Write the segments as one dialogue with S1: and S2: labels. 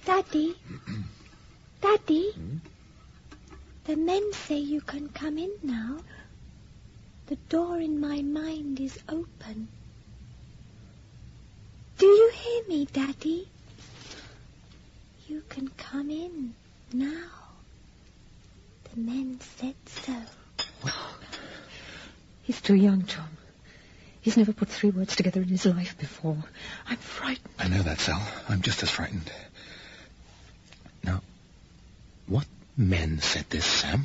S1: Daddy? Daddy? The men say you can come in now. The door in my mind is open. Do you hear me, Daddy? You can come in now. The men said so.
S2: He's too young, Tom. He's never put 3 words together in his life before. I'm frightened.
S3: I know that, Sal. I'm just as frightened. Now, what men said this, Sam?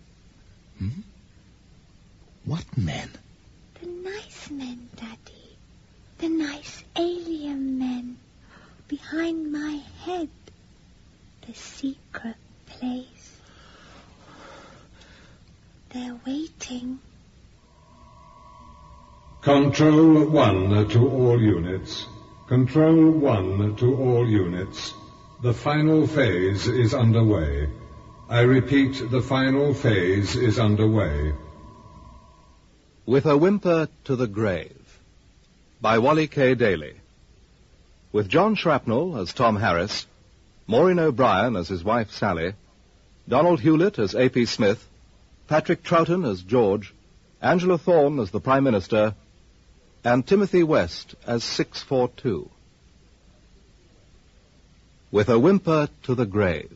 S3: What men?
S1: The nice men, Daddy. The nice alien men. Behind my head. The secret place. They're waiting.
S4: Control 1 to all units. Control 1 to all units. The final phase is underway. I repeat, the final phase is underway.
S5: With a Whimper to the Grave by Wally K. Daly. With John Shrapnel as Tom Harris, Maureen O'Brien as his wife Sally, Donald Hewlett as A.P. Smith, Patrick Troughton as George, Angela Thorne as the Prime Minister, and Timothy West as 642. With a Whimper to the Grave.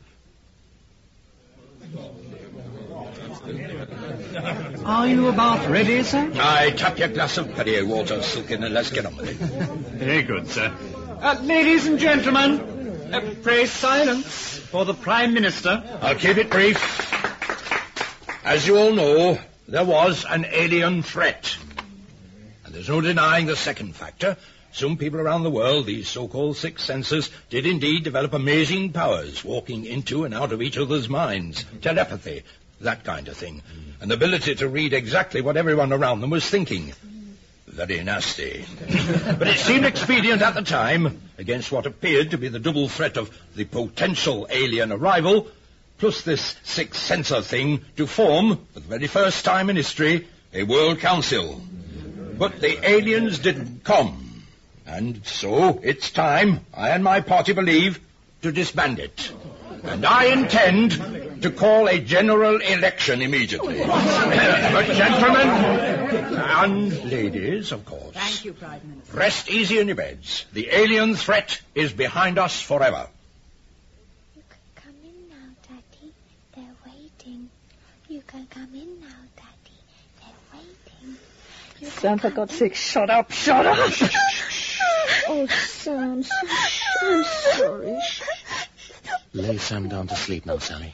S6: Are you about ready, sir?
S7: Aye, tap your glass of Perrier water, Silkin, and let's get on with it.
S6: Very good, sir. Ladies and gentlemen, pray silence for the Prime Minister.
S7: I'll keep it brief. As you all know, there was an alien threat. And there's no denying the second factor. Some people around the world, these so-called sixth senses, did indeed develop amazing powers, walking into and out of each other's minds. Telepathy, that kind of thing. An ability to read exactly what everyone around them was thinking. Very nasty. But it seemed expedient at the time, against what appeared to be the double threat of the potential alien arrival, plus this sixth sensor thing, to form, for the very first time in history, a World Council. But the aliens didn't come. And so it's time, I and my party believe, to disband it. And I intend to call a general election immediately. But gentlemen, and ladies, of course.
S8: Thank you, Prime Minister.
S7: Rest easy in your beds. The alien threat is behind us forever.
S1: You can come in now, Daddy. They're waiting. You can come in now, Daddy. They're waiting.
S2: Sam, for God's sake, shut up, shut up! Oh, Sam, I'm sorry.
S3: Lay Sam down to sleep now, Sally.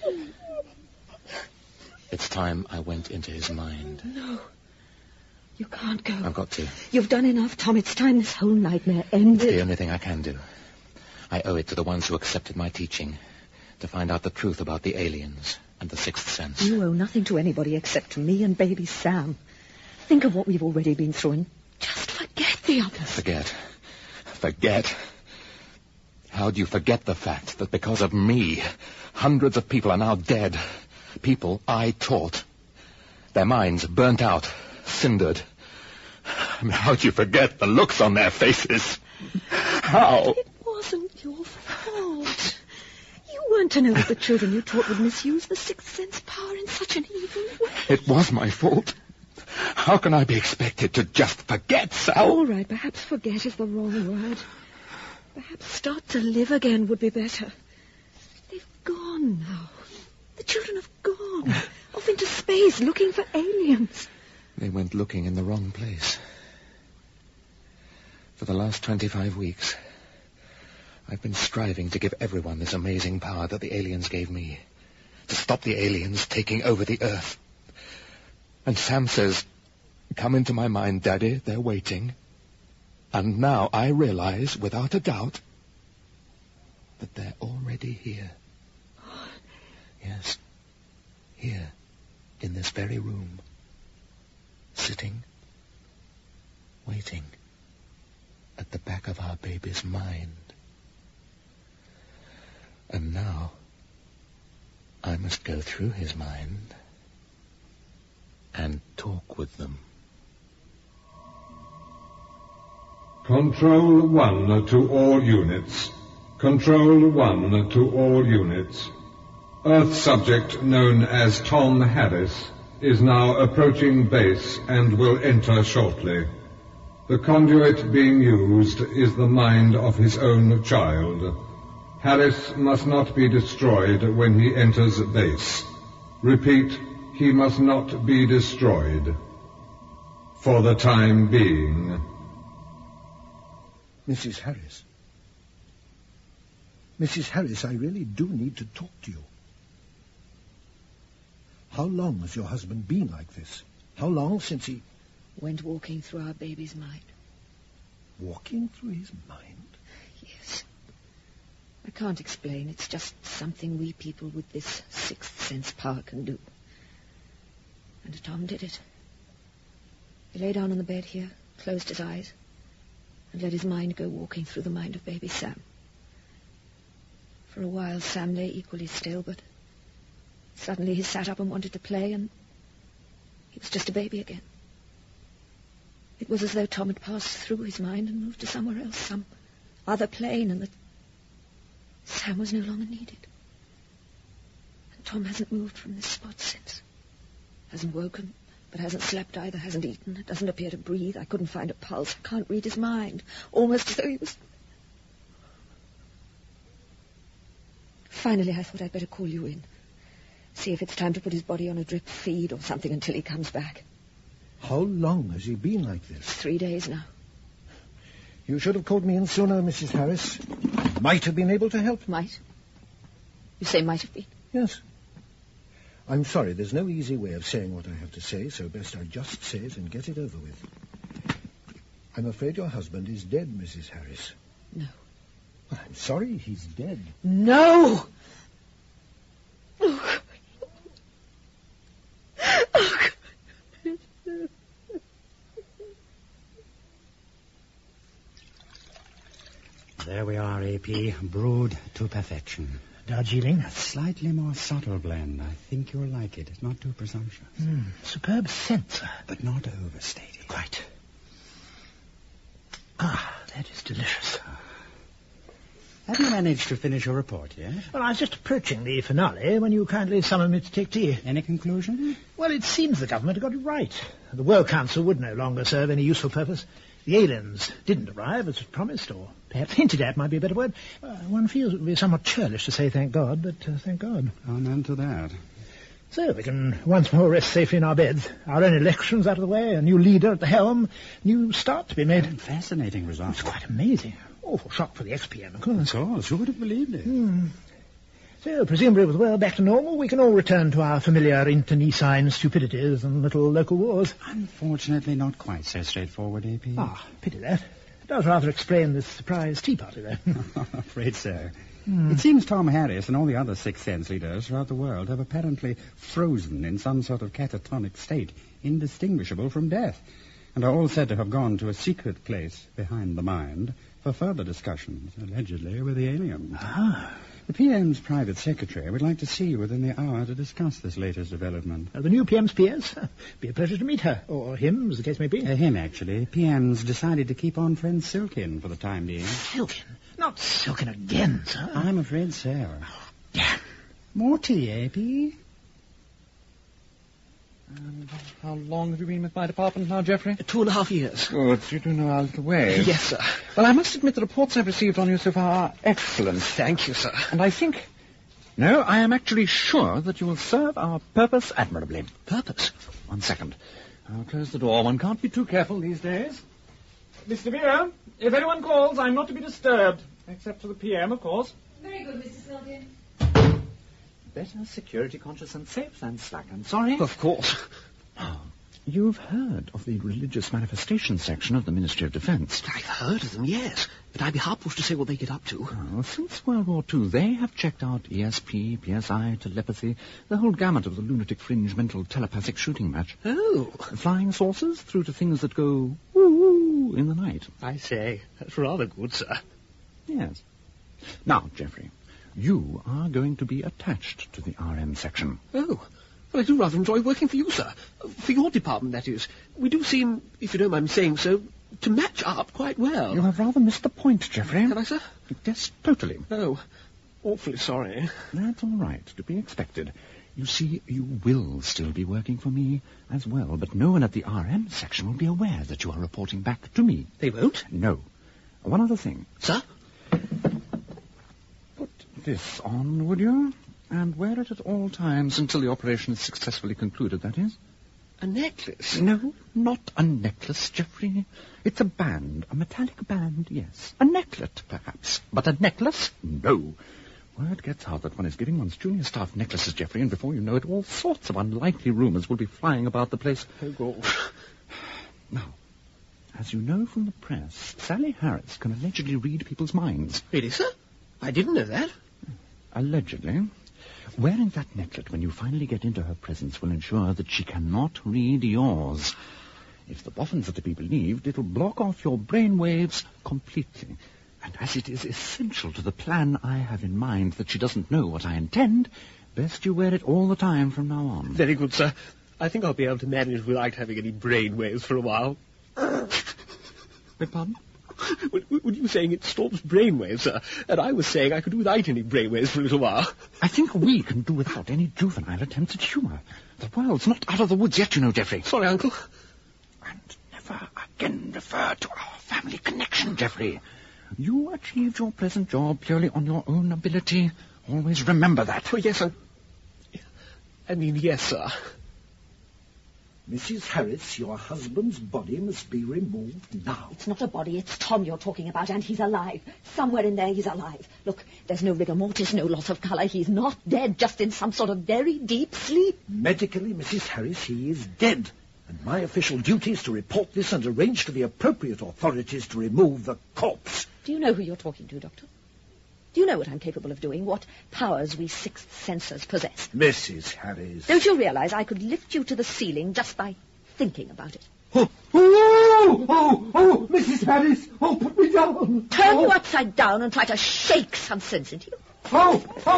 S3: It's time I went into his mind.
S2: No, you can't go.
S3: I've got to.
S2: You've done enough, Tom. It's time this whole nightmare ended.
S3: It's the only thing I can do. I owe it to the ones who accepted my teaching to find out the truth about the aliens and the sixth sense.
S2: You owe nothing to anybody except to me and baby Sam. Think of what we've already been through and just forget the others.
S3: Forget? How do you forget the fact that because of me, hundreds of people are now dead? People I taught. Their minds burnt out, cindered. How do you forget the looks on their faces? How?
S2: It wasn't your fault. You weren't to know that the children you taught would misuse the sixth sense power in such an evil way.
S3: It was my fault. How can I be expected to just forget, Sal?
S2: All right, perhaps forget is the wrong word. Perhaps start to live again would be better. They've gone now. The children have gone. Off into space, looking for aliens.
S3: They went looking in the wrong place. For the last 25 weeks, I've been striving to give everyone this amazing power that the aliens gave me. To stop the aliens taking over the Earth. And Sam says, come into my mind, Daddy, they're waiting. And now I realize, without a doubt, that they're already here. Yes, here, in this very room, sitting, waiting, at the back of our baby's mind. And now, I must go through his mind and talk with them.
S4: Control 1 to all units. Control 1 to all units. Earth subject known as Tom Harris is now approaching base and will enter shortly. The conduit being used is the mind of his own child. Harris must not be destroyed when he enters base. Repeat, he must not be destroyed. For the time being.
S8: Mrs. Harris. Mrs. Harris, I really do need to talk to you. How long has your husband been like this? How long since he...
S2: Went walking through our baby's mind.
S8: Walking through his mind?
S2: Yes. I can't explain. It's just something we people with this sixth sense power can do. And Tom did it. He lay down on the bed here, closed his eyes, and let his mind go walking through the mind of baby Sam. For a while, Sam lay equally still, but suddenly he sat up and wanted to play, and he was just a baby again. It was as though Tom had passed through his mind and moved to somewhere else, some other plane, and that Sam was no longer needed. And Tom hasn't moved from this spot since. Hasn't woken, but hasn't slept either, hasn't eaten, doesn't appear to breathe. I couldn't find a pulse. I can't read his mind. Almost as though he was... Finally, I thought I'd better call you in. See if it's time to put his body on a drip feed or something until he comes back.
S8: How long has he been like this?
S2: 3 days now.
S8: You should have called me in sooner, Mrs. Harris. I might have been able to help.
S2: Might? You say might have been?
S8: Yes. I'm sorry, there's no easy way of saying what I have to say, so best I just say it and get it over with. I'm afraid your husband is dead, Mrs. Harris.
S2: No.
S8: Well, I'm sorry, he's dead.
S2: No! Oh, God.
S6: There we are, AP. Brewed to perfection.
S9: Darjeeling.
S6: A slightly more subtle blend. I think you'll like it. It's not too presumptuous.
S9: Superb scent, sir.
S6: But not overstated.
S9: Quite. Ah, that is delicious.
S6: Have you managed to finish your report yet?
S9: Well, I was just approaching the finale when you kindly summoned me to take tea.
S6: Any conclusion?
S9: Well, it seems the government got it right. The World Council would no longer serve any useful purpose. The aliens didn't arrive as promised, or perhaps hinted at might be a better word. One feels it would be somewhat churlish to say thank God, but thank God.
S6: Amen to that.
S9: So we can once more rest safely in our beds. Our own elections out of the way, a new leader at the helm, new start to be made.
S6: Fascinating result.
S9: It's quite amazing. Awful shock for the ex-PM, of course.
S6: Of course, who would have believed it?
S9: So, presumably with the world back to normal, we can all return to our familiar internecine stupidities and little local wars.
S6: Unfortunately, not quite so straightforward, AP.
S9: Ah, pity that. It does rather explain this surprise tea party, though.
S6: Afraid so. It seems Tom Harris and all the other Sixth Sense leaders throughout the world have apparently frozen in some sort of catatonic state, indistinguishable from death, and are all said to have gone to a secret place behind the mind for further discussions, allegedly, with the aliens. The PM's private secretary would like to see you within the hour to discuss this latest development.
S9: The new PM's PS? Be a pleasure to meet her, or him, as the case may be.
S6: Him, actually. PM's decided to keep on friend Silkin for the time being.
S9: Silkin? Not Silkin again, sir.
S6: I'm afraid so.
S9: Oh, damn.
S6: More tea, AP?
S3: And how long have you been with my department now, Geoffrey?
S9: 2.5 years.
S3: Good. You do know our little ways.
S9: Yes, sir.
S3: Well, I must admit the reports I've received on you so far are excellent.
S9: Thank you, sir.
S3: And I think... No, I am actually sure that you will serve our purpose admirably.
S9: Purpose?
S3: 1 second. I'll close the door. One can't be too careful these days.
S6: Mr. Vera, if anyone calls, I'm not to be disturbed. Except for the PM, of course.
S1: Very good, Mr. Snowden.
S3: Better security conscious and safe than slack and sorry.
S9: Of course.
S3: You've heard of the religious manifestation section of the Ministry of Defence.
S9: I've heard of them, yes. But I'd be hard-pushed to say what they get up to.
S3: Oh, since World War II, they have checked out ESP, PSI, telepathy, the whole gamut of the lunatic fringe mental telepathic shooting match.
S9: Oh.
S3: Flying saucers through to things that go woo-woo in the night.
S9: I say, that's rather good, sir.
S3: Yes. Now, Geoffrey, you are going to be attached to the RM section.
S9: Oh. Well, I do rather enjoy working for you, sir. For your department, that is. We do seem, if you don't mind me saying so,
S10: to match up quite well.
S6: You have rather missed the point, Geoffrey.
S10: Have I, sir?
S6: Yes, totally.
S10: Oh, awfully sorry.
S6: That's all right, to be expected. You see, you will still be working for me as well, but no one at the RM section will be aware that you are reporting back to me.
S10: They won't?
S6: No. One other thing.
S10: Sir?
S6: Put this on, would you? And wear it at all times until the operation is successfully concluded, that is.
S10: A necklace?
S6: No, not a necklace, Geoffrey. It's a band, a metallic band, yes. A necklet, perhaps. But a necklace? No. Word gets out that one is giving one's junior staff necklaces, Geoffrey, and before you know it, all sorts of unlikely rumours will be flying about the place.
S10: Oh, God.
S6: Now, as you know from the press, Sally Harris can allegedly read people's minds.
S10: Really, sir? I didn't know that.
S6: Allegedly. Wearing that necklet when you finally get into her presence will ensure that she cannot read yours. If the boffins are to be believed, it'll block off your brain waves completely. And as it is essential to the plan I have in mind that she doesn't know what I intend, best you wear it all the time from now on.
S10: Very good, sir. I think I'll be able to manage without having any brain waves for a while.
S6: Beg pardon?
S10: Were you saying it stops brain waves, sir? And I was saying I could do without any brain waves for a little while.
S6: I think we can do without any juvenile attempts at humour. The world's not out of the woods yet, you know, Geoffrey.
S10: Sorry, Uncle.
S6: And never again refer to our family connection, Geoffrey. You achieved your present job purely on your own ability. Always remember that.
S10: Oh, yes, yes, sir.
S8: Mrs. Harris, your husband's body must be removed now.
S2: It's not a body, it's Tom you're talking about, and he's alive. Somewhere in there he's alive. Look, there's no rigor mortis, no loss of colour. He's not dead, just in some sort of very deep sleep.
S8: Medically, Mrs. Harris, he is dead. And my official duty is to report this and arrange for the appropriate authorities to remove the corpse.
S2: Do you know who you're talking to, Doctor? Do you know what I'm capable of doing? What powers we sixth sensors possess?
S8: Mrs. Harris.
S2: Don't you realize I could lift you to the ceiling just by thinking about it?
S8: Oh, Mrs. Harris. Oh, put me down.
S2: Turn you upside down and try to shake some sense into you.
S8: No,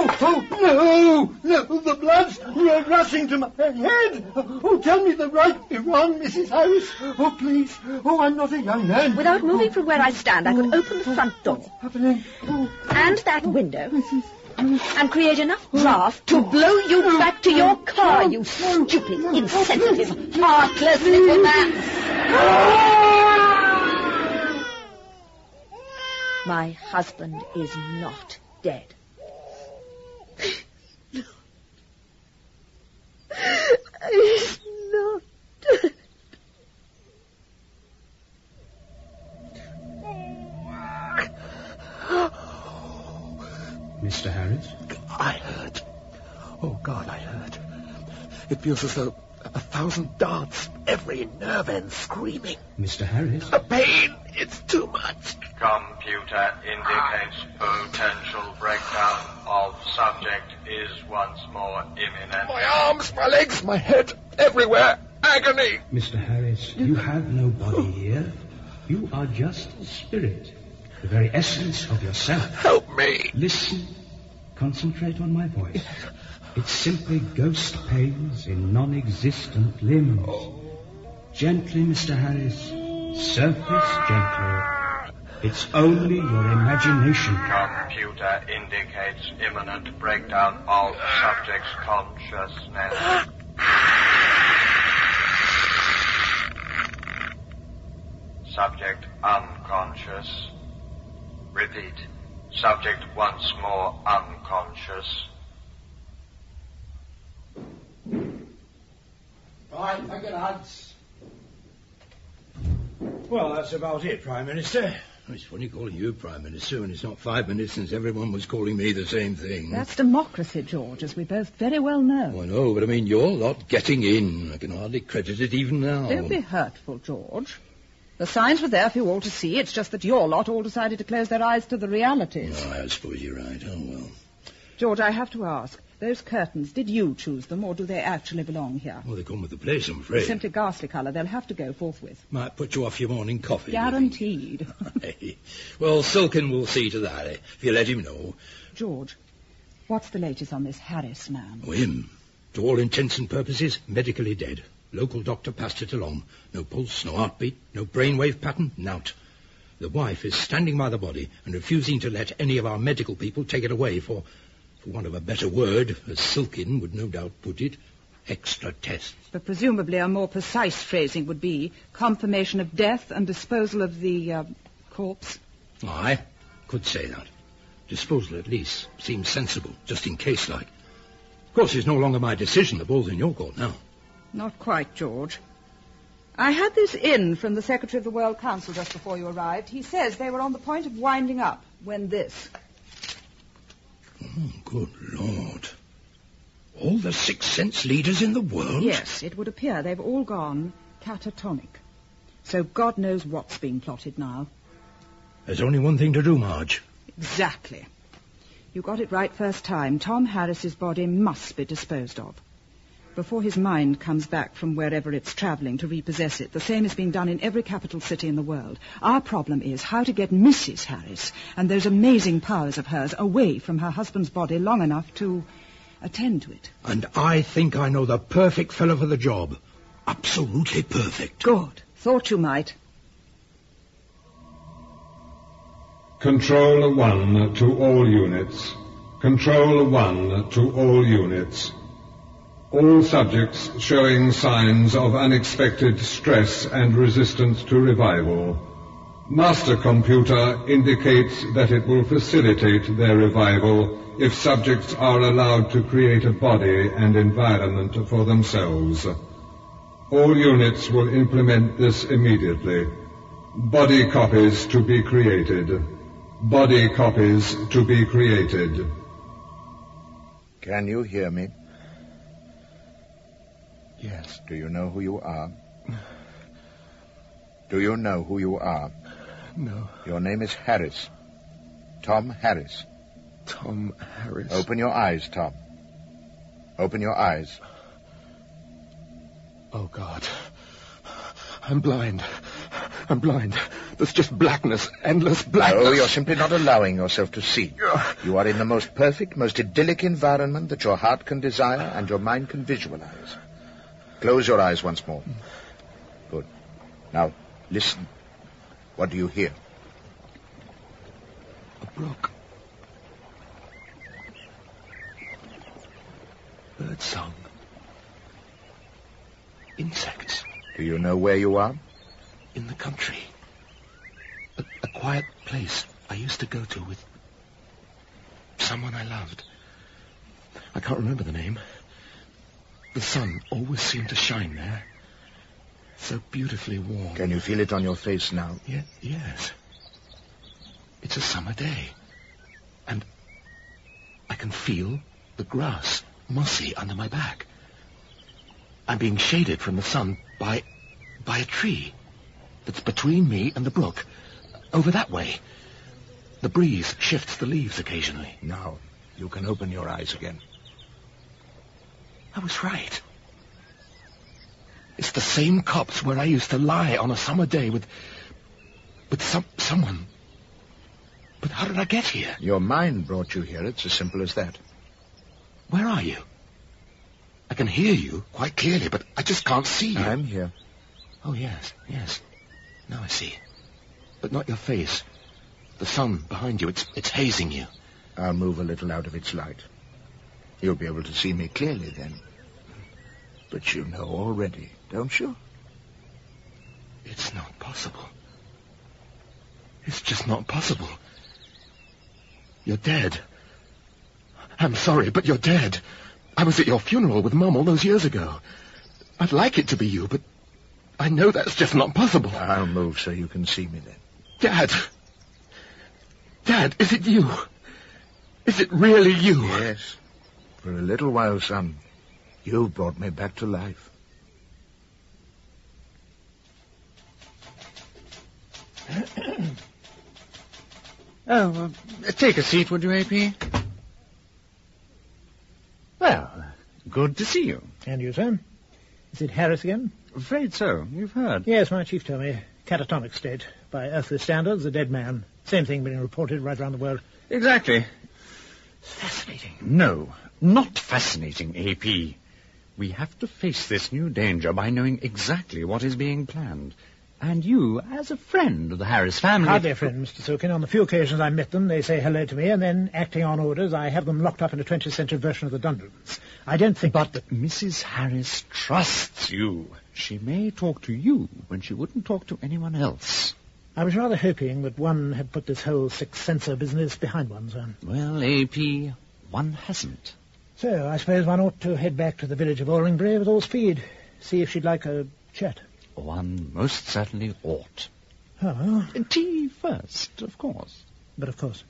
S8: the blood's rushing to my head. Oh, tell me the right and wrong, Mrs. Harris. Oh, please. Oh, I'm not a young man.
S2: Without moving from where I stand, I could open the front door.
S8: What's happening?
S2: And that window. And create enough draft to blow you back to your car, you stupid, insensitive, heartless little man. My husband is not dead. He's not dead.
S6: Mr. Harris?
S7: I heard. Oh, God, I heard. It feels as though 1,000 darts, every nerve end screaming.
S6: Mr. Harris?
S7: The pain, it's too much.
S11: Computer indicates potential breakdown of subject is once more imminent.
S7: My arms, my legs, my head, everywhere. Agony.
S12: Mr. Harris, you have no body here. You are just a spirit, the very essence of yourself.
S7: Help me.
S12: Listen. Concentrate on my voice. It's simply ghost pains in non-existent limbs. Gently, Mr. Harris. Surface gently. It's only your imagination.
S11: Computer indicates imminent breakdown of subject's consciousness. Subject unconscious. Repeat. Subject once more unconscious.
S9: Right, thank you, lads. Well, that's about it, Prime Minister.
S7: It's funny calling you Prime Minister when it's not 5 minutes since everyone was calling me the same thing.
S13: That's democracy, George, as we both very well know.
S7: Oh, I know, but I mean, your lot getting in. I can hardly credit it even now.
S13: Don't be hurtful, George. The signs were there for you all to see. It's just that your lot all decided to close their eyes to the realities.
S7: Oh, I suppose you're right. Oh, well.
S13: George, I have to ask. Those curtains, did you choose them, or do they actually belong here?
S7: Well, they come with the place, I'm afraid.
S13: They're simply ghastly colour. They'll have to go forthwith.
S7: Might put you off your morning coffee.
S13: Guaranteed.
S7: Well, Silken will see to that, if you let him know.
S13: George, what's the latest on this Harris man?
S7: Oh, him, to all intents and purposes, medically dead. Local doctor passed it along. No pulse, no heartbeat, no brainwave pattern, nout. The wife is standing by the body and refusing to let any of our medical people take it away for want of a better word, as Silkin would no doubt put it, extra tests.
S13: But presumably a more precise phrasing would be confirmation of death and disposal of the corpse.
S7: I could say that. Disposal, at least, seems sensible, just in case, like. Of course, it's no longer my decision. The ball's in your court now.
S13: Not quite, George. I had this in from the Secretary of the World Council just before you arrived. He says they were on the point of winding up when this.
S7: Oh, good Lord. All the Sixth Sense leaders in the world?
S13: Yes, it would appear they've all gone catatonic. So God knows what's being plotted now.
S7: There's only one thing to do, Marge.
S13: Exactly. You got it right first time. Tom Harris's body must be disposed of before his mind comes back from wherever it's travelling to repossess it. The same is being done in every capital city in the world. Our problem is how to get Mrs. Harris and those amazing powers of hers away from her husband's body long enough to attend to it.
S7: And I think I know the perfect fellow for the job. Absolutely perfect.
S13: Good. Thought you might.
S4: Control 1 to all units. Control 1 to all units. All subjects showing signs of unexpected stress and resistance to revival. Master computer indicates that it will facilitate their revival if subjects are allowed to create a body and environment for themselves. All units will implement this immediately. Body copies to be created. Body copies to be created.
S8: Can you hear me?
S3: Yes.
S8: Do you know who you are? Do you know who you are?
S3: No.
S8: Your name is Harris. Tom Harris.
S3: Tom Harris.
S8: Open your eyes, Tom. Open your eyes.
S3: Oh, God. I'm blind. I'm blind. There's just blackness, endless blackness.
S8: No, you're simply not allowing yourself to see. You are in the most perfect, most idyllic environment that your heart can desire and your mind can visualize. Close your eyes once more. Good. Now, listen. What do you hear?
S3: A brook. Birdsong. Insects.
S8: Do you know where you are?
S3: In the country. A quiet place I used to go to with someone I loved. I can't remember the name. The sun always seemed to shine there. So beautifully warm.
S8: Can you feel it on your face now?
S3: Yes. It's a summer day. And I can feel the grass mossy under my back. I'm being shaded from the sun by a tree that's between me and the brook. Over that way. The breeze shifts the leaves occasionally.
S8: Now, you can open your eyes again.
S3: I was right. It's the same copse where I used to lie on a summer day with someone. But how did I get here?
S8: Your mind brought you here. It's as simple as that.
S3: Where are you? I can hear you quite clearly, but I just can't see you.
S8: I'm here.
S3: Oh, yes. Now I see. But not your face. The sun behind you, it's hazing you.
S8: I'll move a little out of its light. You'll be able to see me clearly then. But you know already, don't you?
S3: It's not possible. It's just not possible. You're dead. I'm sorry, but you're dead. I was at your funeral with Mum all those years ago. I'd like it to be you, but I know that's just not possible.
S8: I'll move so you can see me then.
S3: Dad, is it you? Is it really you?
S8: Yes. For a little while, son, you brought me back to life.
S6: Take a seat, would you, AP? Well, good to see you.
S9: And you, sir? Is it Harris again?
S6: Afraid so. You've heard.
S9: Yes, my chief told me. Catatonic state. By earthly standards, a dead man. Same thing being reported right around the world.
S6: Exactly.
S9: Fascinating.
S6: No, not fascinating, AP. We have to face this new danger by knowing exactly what is being planned. And you, as a friend of the Harris family...
S9: Hardly a friend, Mr. Silkin. On the few occasions I met them, they say hello to me, and then, acting on orders, I have them locked up in a 20th century version of the dungeons. I don't think...
S6: But Mrs. Harris trusts you. She may talk to you when she wouldn't talk to anyone else.
S9: I was rather hoping that one had put this whole sixth sensor business behind one, sir.
S6: Well, A.P., one hasn't.
S9: So, I suppose one ought to head back to the village of Aldingbury with all speed. See if she'd like a chat.
S6: One most certainly ought.
S9: Oh.
S6: Tea first, of course.
S9: But of course.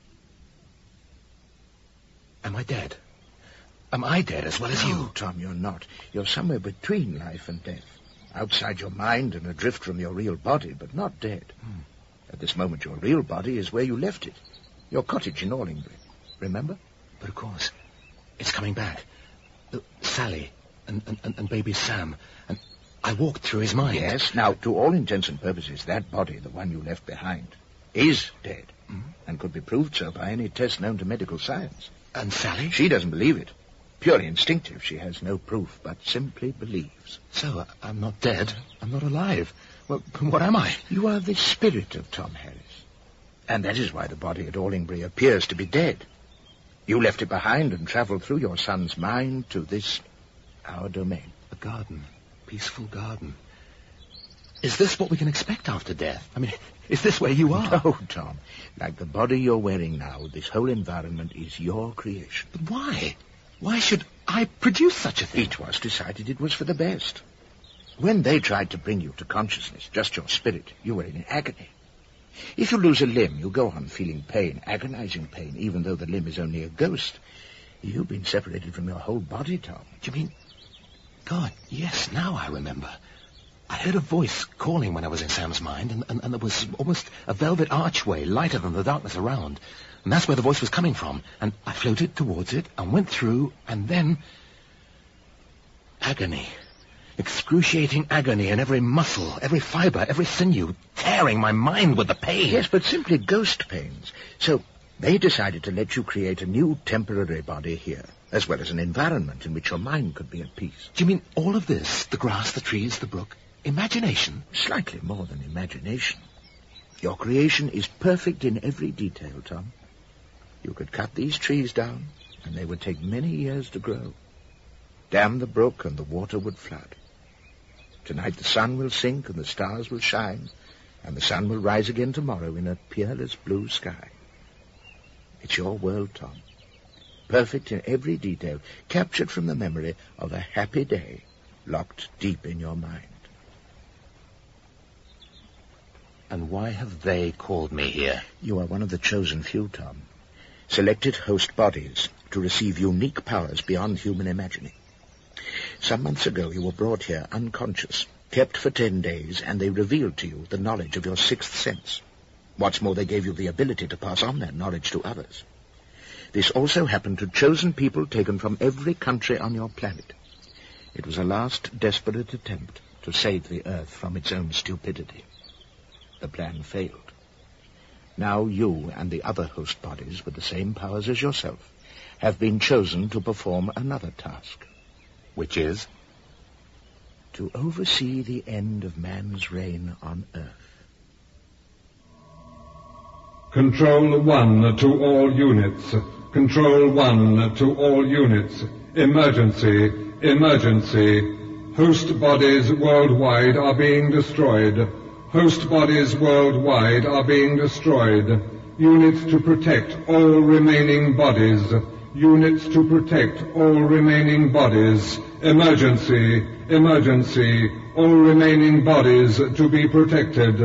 S3: Am I dead? Am I dead as well as you?
S8: No, Tom, you're not. You're somewhere between life and death. Outside your mind and adrift from your real body, but not dead. At this moment, your real body is where you left it. Your cottage in Aldingbury. Remember?
S3: But of course, it's coming back. Sally and baby Sam. And I walked through his mind.
S8: Yes, now, to all intents and purposes, that body, the one you left behind, is dead. And could be proved so by any test known to medical science.
S3: And Sally?
S8: She doesn't believe it. Purely instinctive. She has no proof, but simply believes.
S3: So, I'm not dead. I'm not alive. Well, what am I?
S8: You are the spirit of Tom Harris. And that is why the body at Aldingbury appears to be dead. You left it behind and travelled through your son's mind to this, our domain.
S3: A garden. Peaceful garden. Is this what we can expect after death? I mean, is this where you are?
S8: No, Tom. Like the body you're wearing now, this whole environment is your creation.
S3: But why? Why should I produce such a thing?
S8: It was decided it was for the best. When they tried to bring you to consciousness, just your spirit, you were in agony. If you lose a limb, you go on feeling pain, agonizing pain, even though the limb is only a ghost. You've been separated from your whole body, Tom.
S3: Do you mean... God, yes, now I remember. I heard a voice calling when I was in Sam's mind, and there was almost a velvet archway lighter than the darkness around. And that's where the voice was coming from. And I floated towards it and went through, and then... agony. Excruciating agony in every muscle, every fibre, every sinew, tearing my mind with the pain.
S8: Yes, but simply ghost pains. So they decided to let you create a new temporary body here, as well as an environment in which your mind could be at peace.
S3: Do you mean all of this? The grass, the trees, the brook? Imagination?
S8: Slightly more than imagination. Your creation is perfect in every detail, Tom. You could cut these trees down, and they would take many years to grow. Dam the brook, and the water would flood. Tonight the sun will sink, and the stars will shine, and the sun will rise again tomorrow in a peerless blue sky. It's your world, Tom. Perfect in every detail, captured from the memory of a happy day, locked deep in your mind.
S3: And why have they called me here?
S8: You are one of the chosen few, Tom. Selected host bodies to receive unique powers beyond human imagining. Some months ago you were brought here unconscious, kept for 10 days, and they revealed to you the knowledge of your sixth sense. What's more, they gave you the ability to pass on that knowledge to others. This also happened to chosen people taken from every country on your planet. It was a last desperate attempt to save the Earth from its own stupidity. The plan failed. Now you and the other host bodies with the same powers as yourself have been chosen to perform another task.
S3: Which is?
S8: To oversee the end of man's reign on Earth.
S4: Control 1 to all units. Control 1 to all units. Emergency. Emergency. Host bodies worldwide are being destroyed. Host bodies worldwide are being destroyed. Units to protect all remaining bodies. Units to protect all remaining bodies. Emergency. Emergency. All remaining bodies to be protected.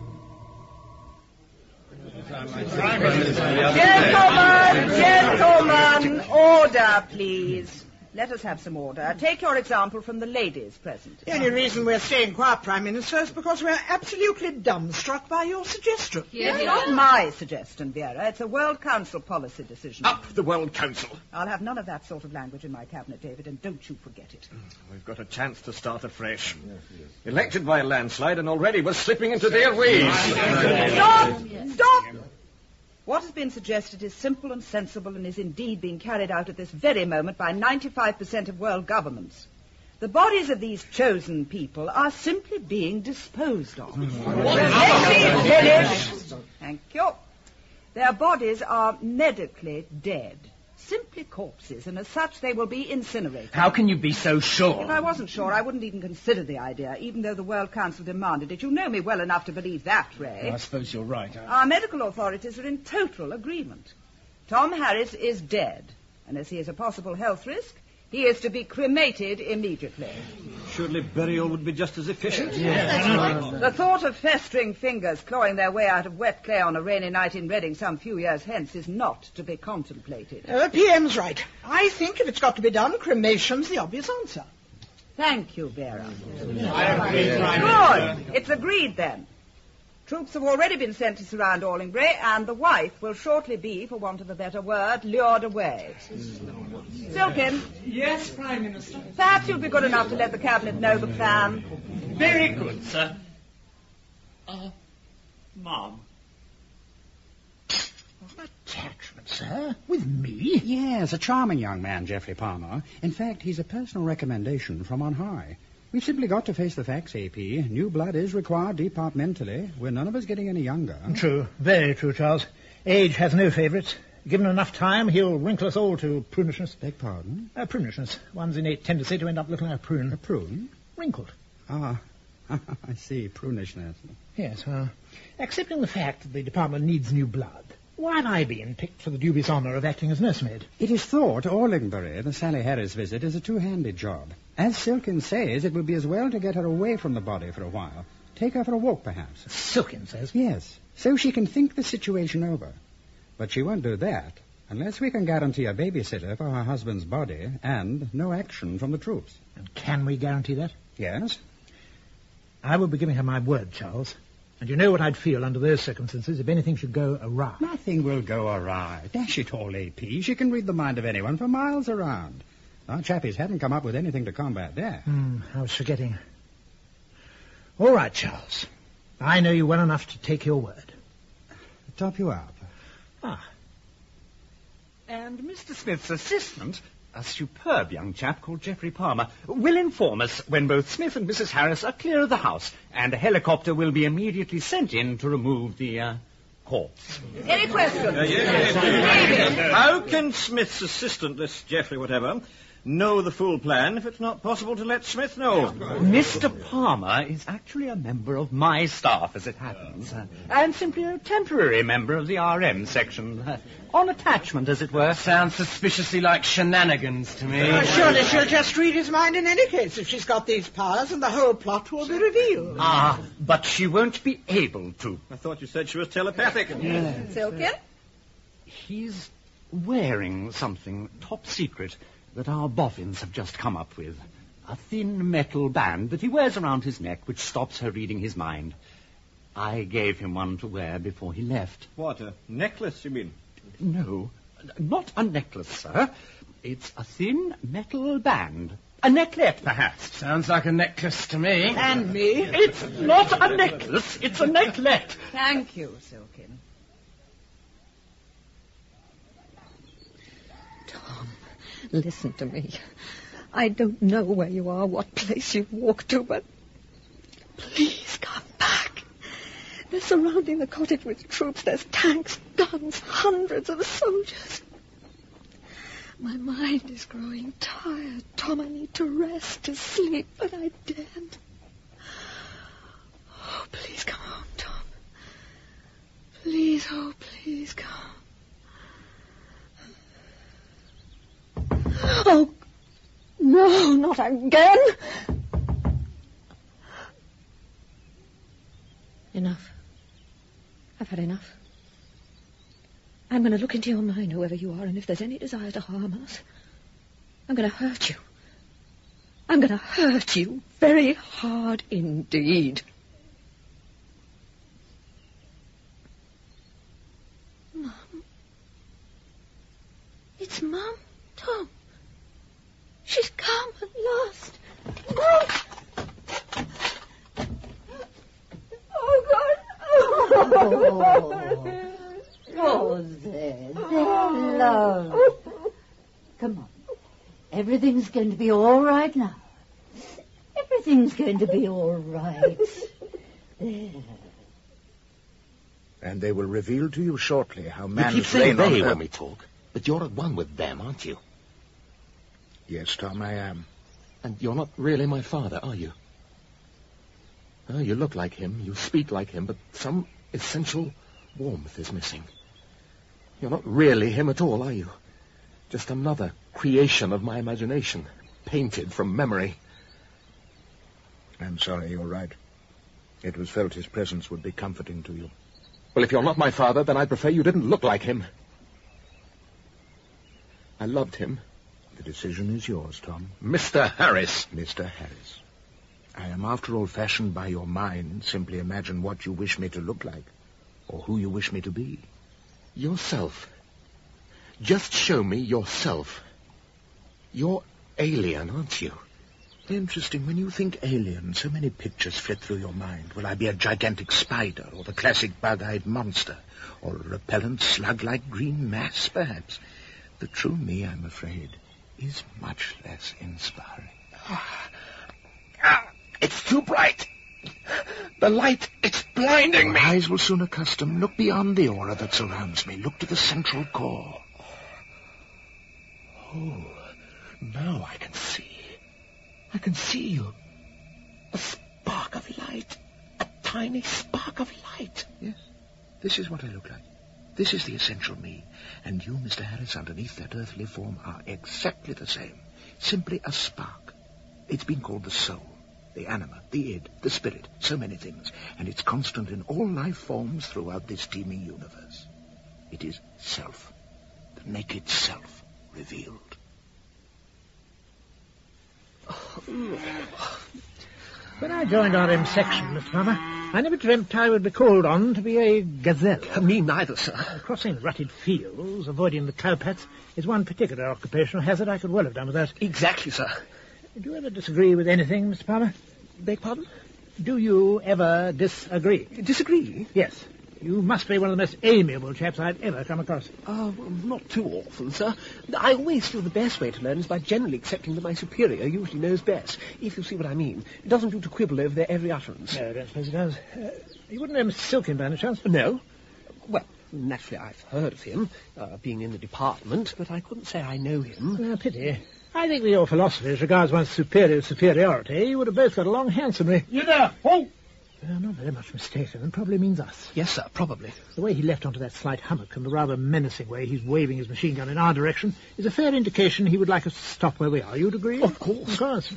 S13: Gentlemen, order, please. Let us have some order. Take your example from the ladies present.
S14: The only reason we're staying quiet, Prime Minister, is because we're absolutely dumbstruck by your suggestion.
S13: It's not my suggestion, Vera. It's a World Council policy decision.
S10: Up the World Council.
S13: I'll have none of that sort of language in my cabinet, David, and don't you forget it.
S10: We've got a chance to start afresh. Elected by a landslide, and already we're slipping into their ways.
S13: Stop! What has been suggested is simple and sensible and is indeed being carried out at this very moment by 95% of world governments. The bodies of these chosen people are simply being disposed of. Thank you. Their bodies are medically dead. Simply corpses, and as such they will be incinerated.
S10: How can you be so sure?
S13: If I wasn't sure, I wouldn't even consider the idea, even though the World Council demanded it. You know me well enough to believe that, Ray.
S10: I suppose you're right.
S13: Our medical authorities are in total agreement. Tom Harris is dead, and as he is a possible health risk, he is to be cremated immediately.
S15: Surely burial would be just as efficient.
S13: The thought of festering fingers clawing their way out of wet clay on a rainy night in Reading some few years hence is not to be contemplated.
S14: PM's right. I think if it's got to be done, cremation's the obvious answer.
S13: Thank you, Vera. Good. It's agreed then. Troops have already been sent to surround Allingbury, and the wife will shortly be, for want of a better word, lured away. Silkin.
S16: Yes, Prime Minister.
S13: Perhaps you'll be good enough to let the Cabinet know the plan.
S16: Very good, sir. Mom.
S9: Attachment, sir? With me?
S6: Yes, a charming young man, Geoffrey Palmer. In fact, he's a personal recommendation from on high. We've simply got to face the facts, AP. New blood is required departmentally. We're none of us getting any younger.
S9: True. Very true, Charles. Age has no favourites. Given enough time, he'll wrinkle us all to prunishness.
S6: Beg pardon?
S9: Prunishness. One's innate tendency to end up looking like a prune.
S6: A prune?
S9: Wrinkled.
S6: Ah, I see. Prunishness.
S9: Yes, accepting the fact that the department needs new blood, why have I been picked for the dubious honour of acting as nursemaid?
S6: It is thought Allingbury, the Sally Harris visit, is a two-handed job. As Silkin says, it would be as well to get her away from the body for a while. Take her for a walk, perhaps.
S9: Silkin says?
S6: Yes, so she can think the situation over. But she won't do that unless we can guarantee a babysitter for her husband's body and no action from the troops.
S9: And can we guarantee that?
S6: Yes.
S9: I will be giving her my word, Charles. And you know what I'd feel under those circumstances if anything should go awry.
S6: Nothing will go awry. Dash it all, AP. She can read the mind of anyone for miles around. Our chappies hadn't come up with anything to combat that.
S9: I was forgetting. All right, Charles. I know you well enough to take your word.
S6: Top you up.
S12: And Mr. Smith's assistant, a superb young chap called Geoffrey Palmer, will inform us when both Smith and Mrs. Harris are clear of the house, and a helicopter will be immediately sent in to remove the corpse.
S13: Any questions?
S15: How can Smith's assistant, this Geoffrey whatever, know the full plan if it's not possible to let Smith know?
S12: Mr. Palmer is actually a member of my staff, as it happens, and simply a temporary member of the RM section. On attachment, as it were.
S10: Sounds suspiciously like shenanigans to me.
S14: Surely she'll just read his mind in any case if she's got these powers, and the whole plot will be revealed.
S12: But she won't be able to.
S15: I thought you said she was telepathic.
S13: Silkin?
S12: He's wearing something top secret that our boffins have just come up with. A thin metal band that he wears around his neck, which stops her reading his mind. I gave him one to wear before he left.
S15: What, a necklace, you mean?
S12: No, not a necklace, sir. It's a thin metal band. A necklet, perhaps.
S10: Sounds like a necklace to me.
S14: And me.
S12: It's not a necklace, it's a necklet.
S13: Thank you, Silkin.
S2: Tom, listen to me. I don't know where you are, what place you've walked to, but please come back. They're surrounding the cottage with troops. There's tanks, guns, hundreds of soldiers. My mind is growing tired. Tom, I need to rest, to sleep, but I daren't. Oh, please come home, Tom. Please, oh, please come. Oh, no, not again. Enough. I've had enough. I'm going to look into your mind, whoever you are, and if there's any desire to harm us, I'm going to hurt you. I'm going to hurt you very hard indeed. Mum. It's Mum, Tom. She's come at last. Mum! Oh, God.
S17: Oh, there, love. Come on. Everything's going to be all right now. Everything's going to be all right. There.
S8: And they will reveal to you shortly how
S3: You
S8: man's
S3: keep saying
S8: reign on
S3: they
S8: earth...
S3: when we talk, but you're at one with them, aren't you?
S8: Yes, Tom, I am.
S3: And you're not really my father, are you? Oh, you look like him, you speak like him, but some essential warmth is missing. You're not really him at all, are you? Just another creation of my imagination, painted from memory.
S8: I'm sorry, you're right. It was felt his presence would be comforting to you.
S3: Well, if you're not my father, then I'd prefer you didn't look like him. I loved him.
S8: The decision is yours, Tom.
S3: Mr. Harris.
S8: Mr. Harris. I am, after all, fashioned by your mind. Simply imagine what you wish me to look like, or who you wish me to be.
S3: Yourself. Just show me yourself. You're alien, aren't you?
S8: Interesting. When you think alien, so many pictures flit through your mind. Will I be a gigantic spider, or the classic bug-eyed monster, or a repellent slug-like green mass, perhaps? The true me, I'm afraid, is much less inspiring.
S3: It's too bright. The light, it's blinding me.
S8: Your eyes will soon accustom. Look beyond the aura that surrounds me. Look to the central core.
S3: Oh, now I can see. I can see you. A spark of light. A tiny spark of light.
S8: Yes, this is what I look like. This is the essential me. And you, Mr. Harris, underneath that earthly form, are exactly the same. Simply a spark. It's been called the soul, the anima, the id, the spirit, so many things. And it's constant in all life forms throughout this teeming universe. It is self. The naked self revealed.
S9: When I joined RM section, Mr. Palmer, I never dreamt I would be called on to be a gazelle.
S10: Me neither, sir.
S9: Crossing rutted fields, avoiding the cowpats, is one particular occupational hazard I could well have done without.
S10: Exactly, sir.
S9: Do you ever disagree with anything, Mr. Palmer?
S10: Beg pardon?
S9: Do you ever disagree?
S10: Disagree?
S9: Yes. You must be one of the most amiable chaps I've ever come across.
S10: Well, not too often, sir. I always feel the best way to learn is by generally accepting that my superior usually knows best, if you see what I mean. It doesn't do to quibble over their every utterance.
S9: No, I don't suppose it does. You wouldn't know Mr. Silkin by any chance?
S10: No. Well, naturally I've heard of him, being in the department, but I couldn't say I know him.
S9: Pity. I think with your philosophy as regards one's superiority, you would have both got along handsomely.
S10: You there? Oh!
S9: Not very much mistaken, and probably means us.
S10: Yes, sir, probably.
S9: The way he leapt onto that slight hummock and the rather menacing way he's waving his machine gun in our direction is a fair indication he would like us to stop where we are. You'd agree?
S10: Of course.
S9: Of course.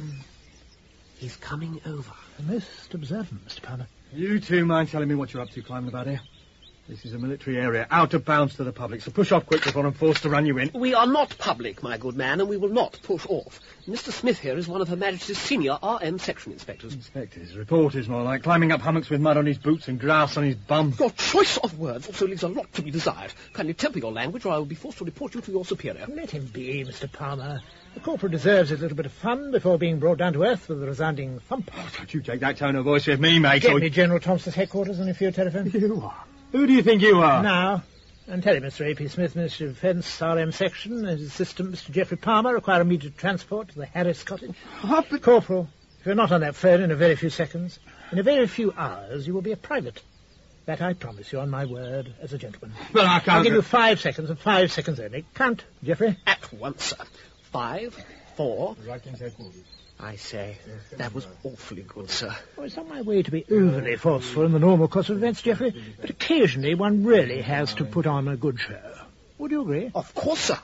S10: He's coming over.
S9: Most observant, Mr. Palmer.
S18: You two mind telling me what you're up to climbing about here? This is a military area, out of bounds to the public, so push off quick before I'm forced to run you in.
S10: We are not public, my good man, and we will not push off. Mr. Smith here is one of Her Majesty's senior RM section inspectors.
S18: Inspectors, reporters more like, climbing up hummocks with mud on his boots and grouse on his bum.
S10: Your choice of words also leaves a lot to be desired. Kindly temper your language, or I will be forced to report you to your superior.
S9: Let him be, Mr. Palmer. The corporal deserves a little bit of fun before being brought down to earth with a resounding thump.
S18: Oh, don't you take that tone of voice with me, mate.
S9: Get me General Thompson's headquarters on your field telephone.
S18: You are. Who do you think you are?
S9: Now, and tell him, Mr. A.P. Smith, Ministry of Defence, RM Section, and his assistant, Mr. Geoffrey Palmer, require immediate transport to the Harris cottage.
S18: What the...
S9: Corporal, if you're not on that phone in a very few seconds, in a very few hours, you will be a private. That I promise you on my word as a gentleman.
S18: But I can't...
S9: I'll give you 5 seconds, and 5 seconds only. Count, Geoffrey.
S10: At once, sir. 5, 4...
S18: Writing's headquarters.
S10: I say, that was awfully good, sir.
S9: Well, it's not my way to be overly forceful in the normal course of events, Geoffrey, but occasionally one really has to put on a good show. Would you agree?
S10: Of course, sir.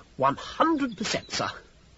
S10: 100%, sir.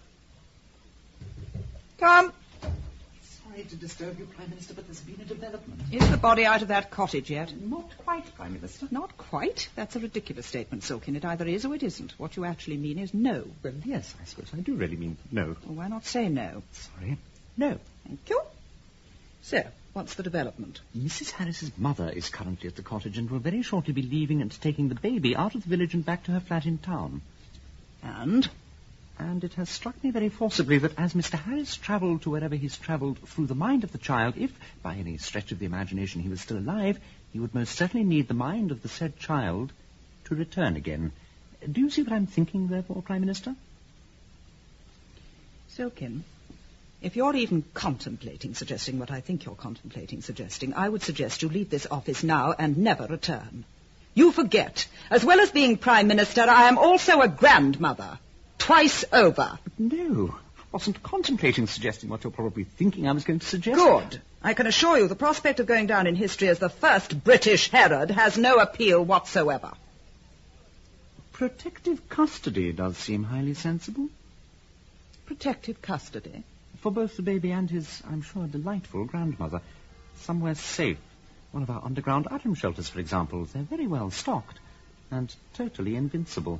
S13: Tom!
S12: Sorry to disturb you, Prime Minister, but there's been a development.
S13: Is the body out of that cottage yet?
S12: Not quite, Prime Minister.
S13: Not quite? That's a ridiculous statement, Silkin. It either is or it isn't. What you actually mean is no.
S12: Well, yes, I suppose I do really mean no.
S13: Well, why not say no?
S12: Sorry.
S13: No. Thank you. So, what's the development?
S12: Mrs. Harris's mother is currently at the cottage and will very shortly be leaving and taking the baby out of the village and back to her flat in town.
S13: And?
S12: And it has struck me very forcibly that as Mr. Harris travelled to wherever he's travelled through the mind of the child, if, by any stretch of the imagination, he was still alive, he would most certainly need the mind of the said child to return again. Do you see what I'm thinking, therefore, Prime Minister?
S13: Silkin, If you're even contemplating suggesting what I think you're contemplating suggesting, I would suggest you leave this office now and never return. You forget, as well as being Prime Minister, I am also a grandmother. Twice over.
S12: No, I wasn't contemplating suggesting what you're probably thinking I was going to suggest.
S13: Good. I can assure you the prospect of going down in history as the first British Herod has no appeal whatsoever.
S12: Protective custody does seem highly sensible.
S13: Protective custody?
S12: For both the baby and his, I'm sure, delightful grandmother. Somewhere safe. One of our underground atom shelters, for example. They're very well stocked and totally invincible.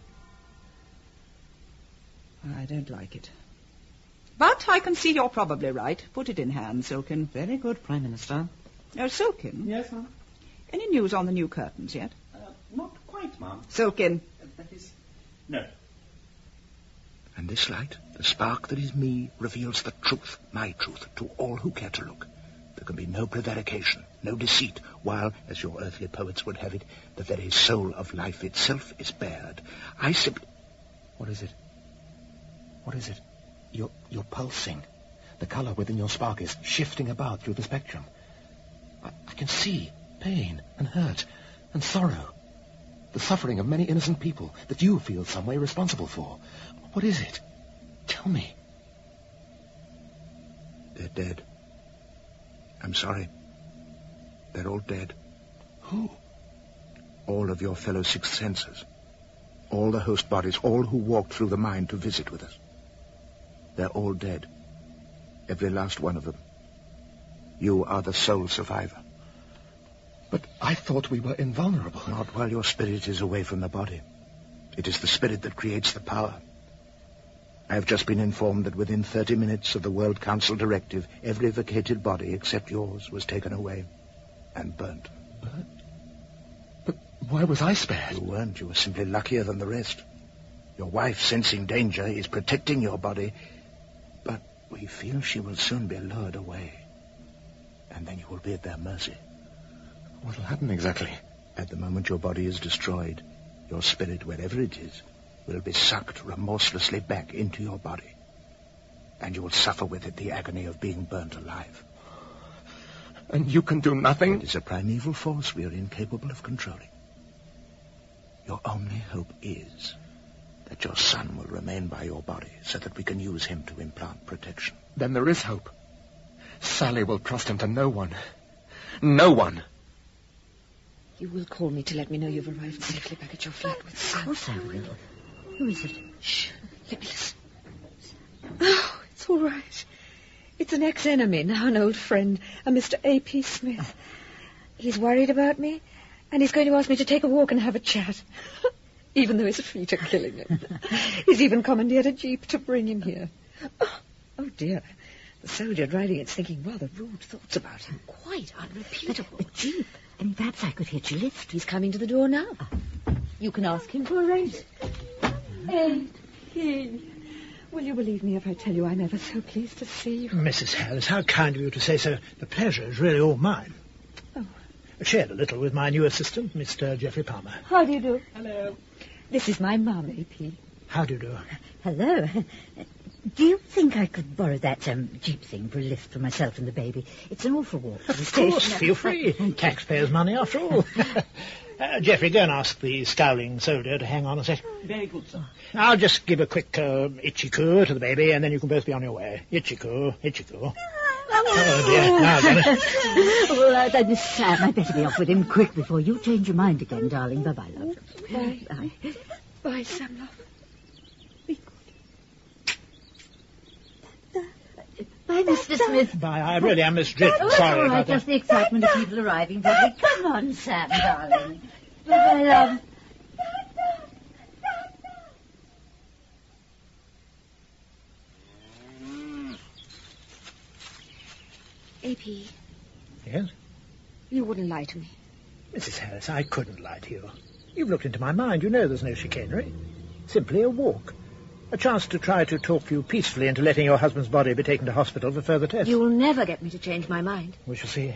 S13: I don't like it. But I can see you're probably right. Put it in hand, Silkin.
S12: Very good, Prime Minister.
S13: Oh, Silkin?
S12: Yes, ma'am?
S13: Any news on the new curtains yet?
S12: Not quite, ma'am.
S13: Silkin.
S12: That is... No.
S8: And this light, the spark that is me, reveals the truth, my truth, to all who care to look. There can be no prevarication, no deceit, while, as your earthly poets would have it, the very soul of life itself is bared. I simply...
S3: What is it? What is it? You're pulsing. The colour within your spark is shifting about through the spectrum. I can see pain and hurt and sorrow. The suffering of many innocent people that you feel some way responsible for. What is it? Tell me.
S8: They're dead. I'm sorry. They're all dead.
S3: Who?
S8: All of your fellow sixth senses. All the host bodies, all who walked through the mind to visit with us. They're all dead. Every last one of them. You are the sole survivor.
S3: But I thought we were invulnerable.
S8: Not while your spirit is away from the body. It is the spirit that creates the power. I have just been informed that within 30 minutes of the World Council directive, every vacated body except yours was taken away and burnt.
S3: Burnt? But why was I spared?
S8: You weren't. You were simply luckier than the rest. Your wife, sensing danger, is protecting your body, but we feel she will soon be lured away. And then you will be at their mercy.
S3: What will happen exactly?
S8: At the moment your body is destroyed, your spirit, wherever it is, will be sucked remorselessly back into your body. And you will suffer with it the agony of being burnt alive.
S3: And you can do nothing?
S8: It is a primeval force we are incapable of controlling. Your only hope is that your son will remain by your body so that we can use him to implant protection.
S3: Then there is hope. Sally will trust him to no one. No one.
S2: You will call me to let me know you've arrived safely back at your flat with Sam.
S17: Of course I will. Who is it?
S2: Shh. Let me listen. Oh, it's all right. It's an ex-enemy, now an old friend, a Mr. A.P. Smith. He's worried about me, and he's going to ask me to take a walk and have a chat. Even though his feet are killing him. He's even commandeered a jeep to bring him here. Oh, dear. The soldier driving it's thinking rather rude thoughts about him. Quite unrepeatable.
S17: A jeep? And perhaps I could hitch a lift.
S2: He's coming to the door now.
S17: You can ask him to arrange it.
S2: A.P. Will you believe me if I tell you I'm ever so pleased to see you?
S9: Mrs. Harris, how kind of you to say so. The pleasure is really all mine.
S2: Oh.
S9: Shared a little with my new assistant, Mr. Geoffrey Palmer.
S2: How do you do?
S9: Hello.
S2: This is my mum, A.P.
S9: How do you do?
S17: Hello. Do you think I could borrow that jeep thing for a lift for myself and the baby? It's an awful walk to the station.
S9: Of course, feel free. Taxpayers' money, after all. Geoffrey, go and ask the scowling soldier to hang on a sec.
S10: Very good, sir.
S9: I'll just give a quick itchy-coo to the baby, and then you can both be on your way. Itchy-coo, itchy-coo. Oh, dear. Now,
S17: Well, Miss Sam, I'd better be off with him quick before you change your mind again, darling. Bye-bye, love.
S2: Bye.
S17: Bye.
S2: Bye, Sam, love. Be good.
S17: Bye, Mr. Smith.
S9: Bye. I really am Miss Dreadful.
S17: That's
S9: Sorry
S17: all right,
S9: about that.
S17: just the excitement of people arriving. Darling. Come on, Sam, darling. Bye-bye, love.
S2: A.P.
S9: Yes?
S2: You wouldn't lie to me.
S9: Mrs. Harris, I couldn't lie to you. You've looked into my mind. You know there's no chicanery. Simply a walk. A chance to try to talk you peacefully into letting your husband's body be taken to hospital for further tests.
S2: You'll never get me to change my mind.
S9: We shall see.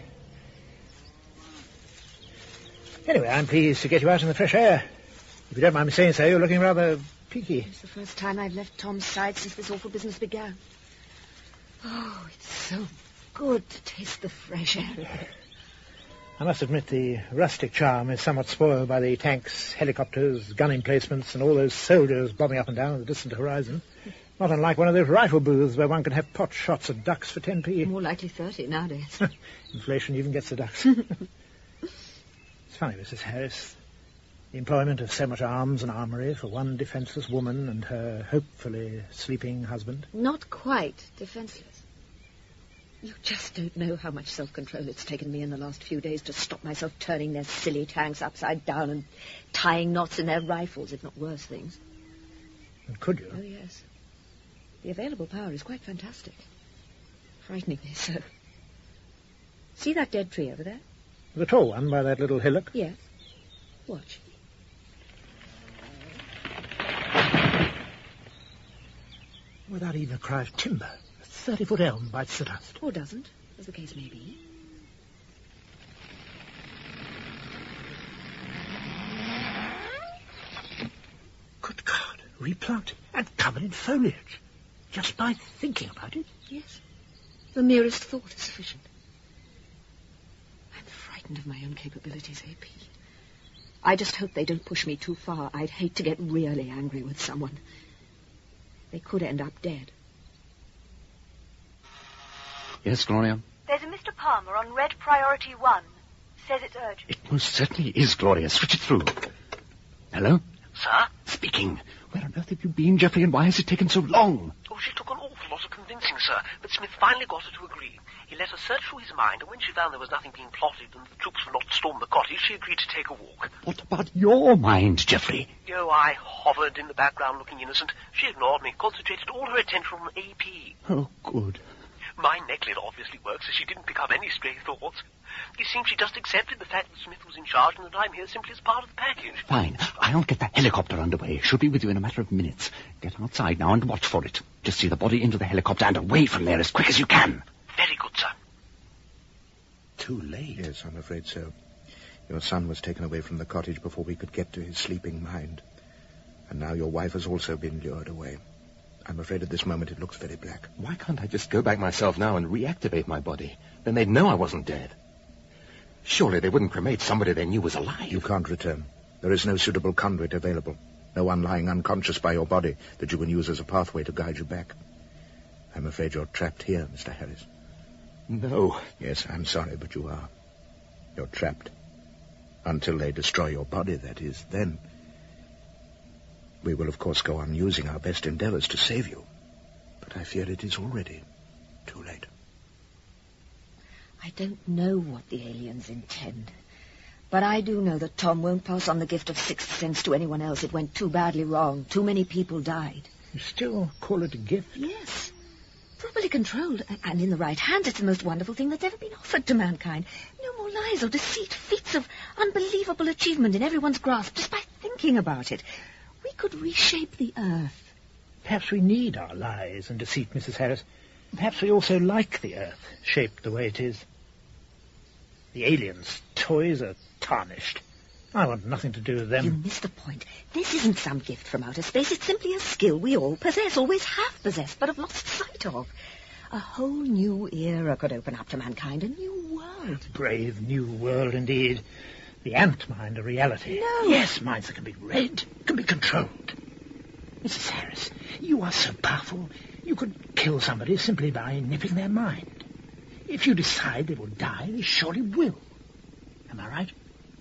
S9: Anyway, I'm pleased to get you out in the fresh air. If you don't mind me saying so, you're looking rather peaky.
S2: It's the first time I've left Tom's side since this awful business began. Oh, it's so good to taste the fresh air.
S9: I must admit the rustic charm is somewhat spoiled by the tanks, helicopters, gun emplacements, and all those soldiers bobbing up and down the distant horizon. Not unlike one of those rifle booths where one can have pot shots of ducks for 10p.
S2: More likely 30 nowadays.
S9: Inflation even gets the ducks. It's funny, Mrs. Harris. The employment of so much arms and armoury for one defenceless woman and her hopefully sleeping husband.
S2: Not quite defenceless. You just don't know how much self-control it's taken me in the last few days to stop myself turning their silly tanks upside down and tying knots in their rifles, if not worse things.
S9: And could you?
S2: Oh, yes. The available power is quite fantastic. Frighteningly so. See that dead tree over there?
S9: The tall one by that little hillock?
S2: Yes. Watch.
S9: Without even a cry of timber. 30-foot elm bites the dust.
S2: Or doesn't, as the case may be.
S9: Good God, replanted and covered in foliage. Just by thinking about it?
S2: Yes. The merest thought is sufficient. I'm frightened of my own capabilities, AP. I just hope they don't push me too far. I'd hate to get really angry with someone. They could end up dead.
S12: Yes, Gloria?
S19: There's a Mr. Palmer on Red Priority 1. Says it's urgent.
S12: It most certainly is, Gloria. Switch it through. Hello?
S16: Sir?
S12: Speaking. Where on earth have you been, Geoffrey, and why has it taken so long?
S16: Oh, she took an awful lot of convincing, sir. But Smith finally got her to agree. He let her search through his mind, and when she found there was nothing being plotted and the troops were not to storm the cottage, she agreed to take a walk.
S12: What about your mind, Geoffrey?
S16: Oh, I hovered in the background looking innocent. She ignored me, concentrated all her attention on AP.
S12: Oh, good.
S16: My necklet obviously works, as she didn't pick up any stray thoughts. It seems she just accepted the fact that Smith was in charge and that I'm here simply as part of the package.
S12: Fine. I'll get the helicopter underway. She'll be with you in a matter of minutes. Get outside now and watch for it. Just see the body into the helicopter and away from there as quick as you can.
S16: Very good, sir.
S8: Too late? Yes, I'm afraid so. Your son was taken away from the cottage before we could get to his sleeping mind. And now your wife has also been lured away. I'm afraid at this moment it looks very black.
S3: Why can't I just go back myself now and reactivate my body? Then they'd know I wasn't dead. Surely they wouldn't cremate somebody they knew was alive.
S8: You can't return. There is no suitable conduit available. No one lying unconscious by your body that you can use as a pathway to guide you back. I'm afraid you're trapped here, Mr. Harris.
S3: No.
S8: Yes, I'm sorry, but you are. You're trapped. Until they destroy your body, that is. Then we will, of course, go on using our best endeavors to save you. But I fear it is already too late.
S2: I don't know what the aliens intend. But I do know that Tom won't pass on the gift of sixth sense to anyone else. It went too badly wrong. Too many people died.
S9: You still call it a gift?
S2: Yes. Properly controlled and in the right hands, it's the most wonderful thing that's ever been offered to mankind. No more lies or deceit, feats of unbelievable achievement in everyone's grasp just by thinking about it. We could reshape the earth.
S9: Perhaps we need our lies and deceit, Mrs. Harris. Perhaps we also like the earth, shaped the way it is. The aliens' toys are tarnished. I want nothing to do with them.
S2: You missed the point. This isn't some gift from outer space. It's simply a skill we all possess, always have possessed, but have lost sight of. A whole new era could open up to mankind, a new world.
S9: Brave new world, indeed. The ant mind a reality.
S2: No.
S9: Yes, minds that can be read, can be controlled. Mrs. Harris, you are so powerful, you could kill somebody simply by nipping their mind. If you decide they will die, they surely will. Am I right?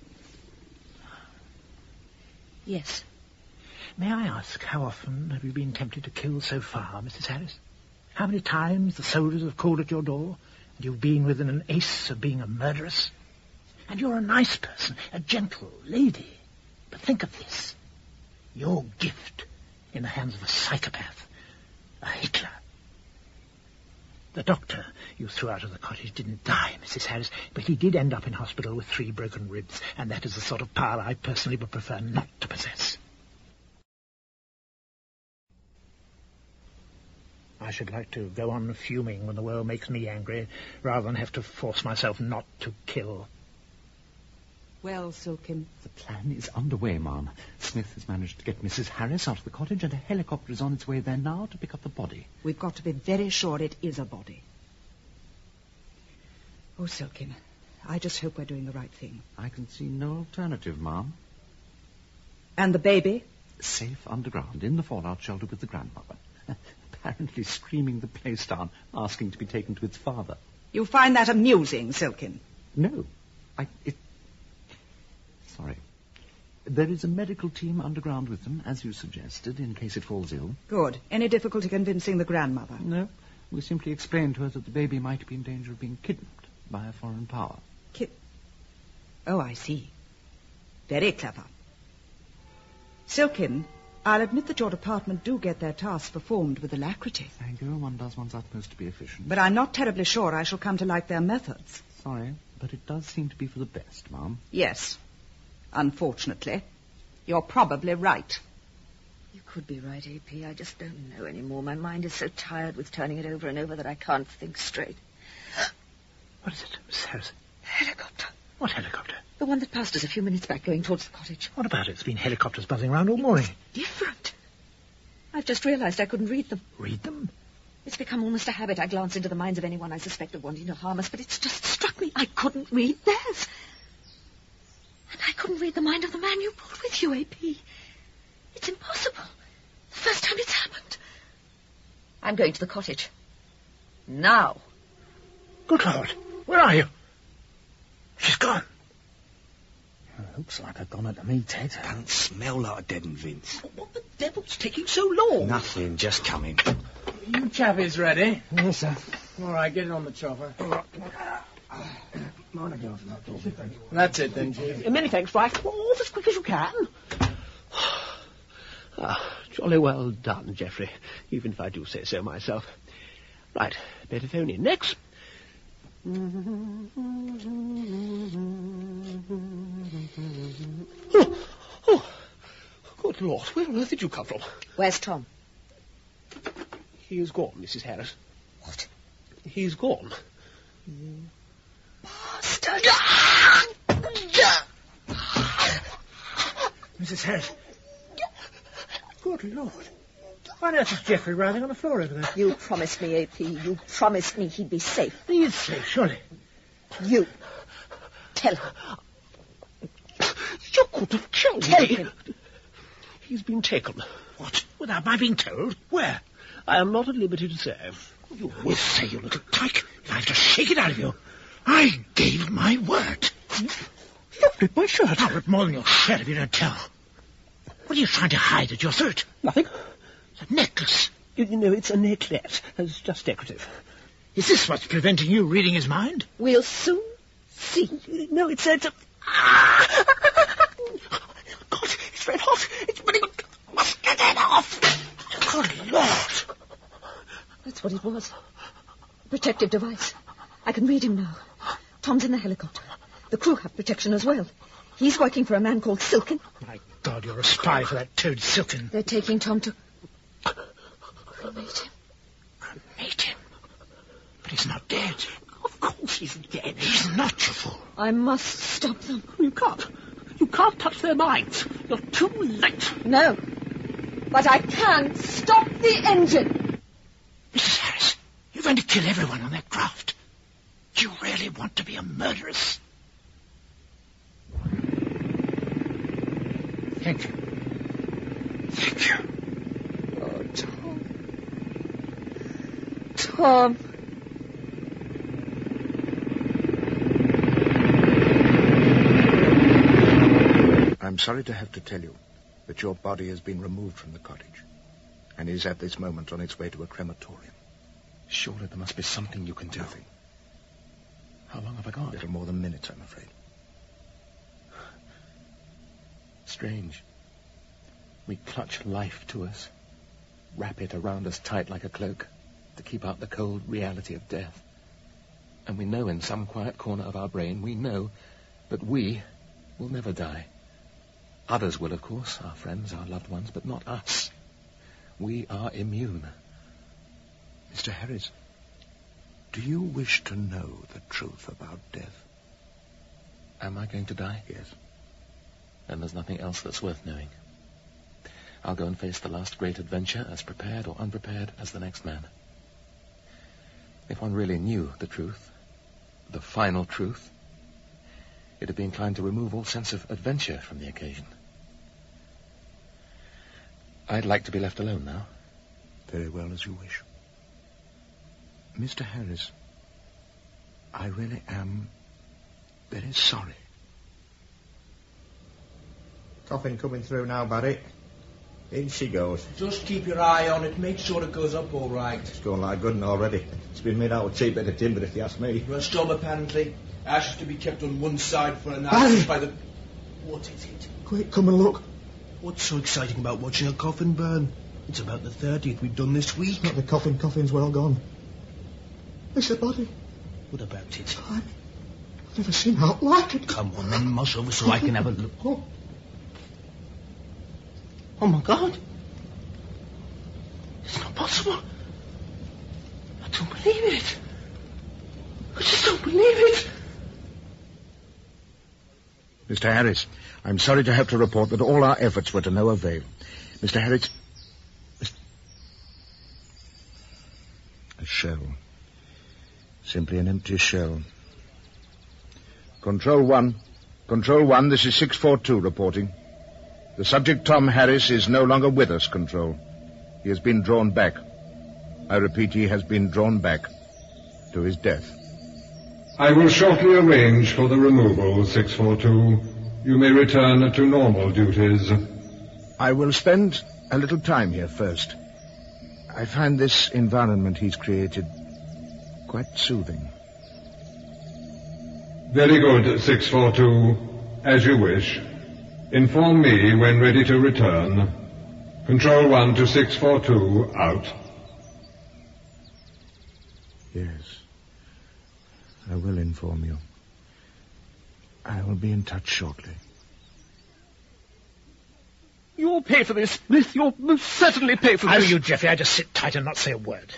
S2: Yes.
S9: May I ask, how often have you been tempted to kill so far, Mrs. Harris? How many times the soldiers have called at your door, and you've been within an ace of being a murderess? And you're a nice person, a gentle lady. But think of this. Your gift in the hands of a psychopath, a Hitler. The doctor you threw out of the cottage didn't die, Mrs. Harris, but he did end up in hospital with 3 broken ribs, and that is the sort of power I personally would prefer not to possess. I should like to go on fuming when the world makes me angry, rather than have to force myself not to kill.
S13: well, Silkin?
S12: The plan is underway, ma'am. Smith has managed to get Mrs. Harris out of the cottage, and a helicopter is on its way there now to pick up the body.
S13: We've got to be very sure it is a body. Oh, Silkin, I just hope we're doing the right thing.
S12: I can see no alternative, ma'am.
S13: And the baby?
S12: Safe underground, in the fallout shelter with the grandmother. Apparently screaming the place down, asking to be taken to its father.
S13: You find that amusing, Silkin?
S12: No. Sorry. There is a medical team underground with them, as you suggested, in case it falls ill.
S13: Good. Any difficulty convincing the grandmother?
S12: No. We simply explained to her that the baby might be in danger of being kidnapped by a foreign power.
S13: Oh, I see. Very clever. Silkin, I'll admit that your department do get their tasks performed with alacrity.
S12: Thank you. One does one's utmost to be efficient.
S13: But I'm not terribly sure I shall come to like their methods.
S12: Sorry, but it does seem to be for the best, ma'am.
S13: Yes. Unfortunately. You're probably right.
S2: You could be right, AP. I just don't know anymore. My mind is so tired with turning it over and over that I can't think straight.
S9: What is it, Miss Harris?
S2: Helicopter.
S9: What helicopter?
S2: The one that passed us a few minutes back going towards the cottage.
S9: What about it? It's been helicopters buzzing around all morning.
S2: Different. I've just realized I couldn't read them.
S9: Read them?
S2: It's become almost a habit. I glance into the minds of anyone I suspect of wanting to harm us, but it's just struck me I couldn't read theirs. And I couldn't read the mind of the man you brought with you, AP. It's impossible. The first time it's happened. I'm going to the cottage. Now.
S9: Good Lord. Where are you? She's gone. Looks like a goner to me, Ted.
S7: Don't smell like a dead un, Vince.
S10: What the devil's taking so long?
S7: Nothing, just coming.
S10: You chappies ready?
S9: Yes, sir.
S10: All right, get it on the chopper. That's it then, Chief. Many thanks, Dwight. Off as quick as you can. Jolly well done, Geoffrey, even if I do say so myself. Right, better phone in next. Oh, good Lord, where on earth did you come from?
S2: Where's Tom?
S10: He is gone, Mrs. Harris.
S2: What?
S10: He's gone.
S2: Bastard!
S9: Mrs. Harris. Good Lord. Why on earth is Geoffrey writhing on the floor over there?
S2: You promised me, AP. You promised me he'd be safe.
S9: He is safe, surely.
S2: You. Tell him.
S10: You could have killed
S2: Tell
S10: me.
S2: him.
S10: He's been taken.
S9: What? Without my being told? Where?
S10: I am not at liberty to say.
S9: You will say, you little tyke. If I have to shake it out of you. I gave my word.
S10: You've ripped my shirt.
S9: I'll rip more than your shirt if you don't tell. What are you trying to hide at your throat?
S10: Nothing.
S9: It's a necklace.
S10: You know, it's a necklace. It's just decorative.
S9: Is this what's preventing you reading his mind?
S2: We'll soon see.
S10: No, it's a... God, it's red hot. It's burning. Must get it off.
S9: Good Lord.
S2: That's what it was. A protective device. I can read him now. Tom's in the helicopter. The crew have protection as well. He's working for a man called Silkin.
S9: My God, you're a spy for that toad Silkin.
S2: They're taking Tom to... cremate him.
S9: Cremate him? But he's not dead.
S10: Of course he's dead.
S9: He's not, you fool.
S2: I must stop them.
S10: You can't. You can't touch their minds. You're too late.
S2: No. But I can stop the engine.
S9: Mrs. Harris, you're going to kill everyone on that craft. Do you really want to be a murderess? Thank you. Thank you.
S2: Oh, Tom. Tom.
S8: I'm sorry to have to tell you that your body has been removed from the cottage and is at this moment on its way to a crematorium.
S3: Surely there must be something you can do.
S8: Nothing.
S3: How long have I got?
S8: Little more than minutes, I'm afraid.
S3: Strange. We clutch life to us, wrap it around us tight like a cloak, to keep out the cold reality of death. And we know in some quiet corner of our brain, we know that we will never die. Others will, of course, our friends, our loved ones, but not us. We are immune.
S8: Mr. Harris, do you wish to know the truth about death?
S3: Am I going to die?
S8: Yes.
S3: Then there's nothing else that's worth knowing. I'll go and face the last great adventure as prepared or unprepared as the next man. If one really knew the truth, the final truth, it'd be inclined to remove all sense of adventure from the occasion. I'd like to be left alone now.
S8: Very well, as you wish. Mr. Harris, I really am very sorry.
S15: Coffin coming through now, Barry. In she goes.
S20: Just keep your eye on it. Make sure it goes up all right.
S15: It's going like good and already. It's been made out of cheap bit of timber, if you ask me.
S20: Rust job, apparently. Ashes to be kept on one side for analysis by the... What is it?
S15: Quick, come and look.
S20: What's so exciting about watching a coffin burn? It's about the 30th we've done this week.
S15: Not the coffin. Coffin's well gone. It's a body.
S20: What about it?
S15: I've never seen out like it.
S20: Come on, then, muss over so I can have a look.
S15: Oh.
S20: Oh, my God. It's not possible. I don't believe it. I just don't believe it.
S8: Mr. Harris, I'm sorry to have to report that all our efforts were to no avail. Mr. Harris... A shell. Simply an empty shell. Control 1. Control 1, this is 642 reporting. The subject, Tom Harris, is no longer with us, Control. He has been drawn back. I repeat, he has been drawn back to his death.
S4: I will shortly arrange for the removal, 642. You may return to normal duties.
S8: I will spend a little time here first. I find this environment he's created quite soothing.
S4: Very good, 642. As you wish. Inform me when ready to return. Control 1 to 642, out.
S8: Yes. I will inform you. I will be in touch shortly.
S10: You'll pay for this, Smith. You'll most certainly pay for this.
S9: How are you, Geoffrey? I just sit tight and not say a word.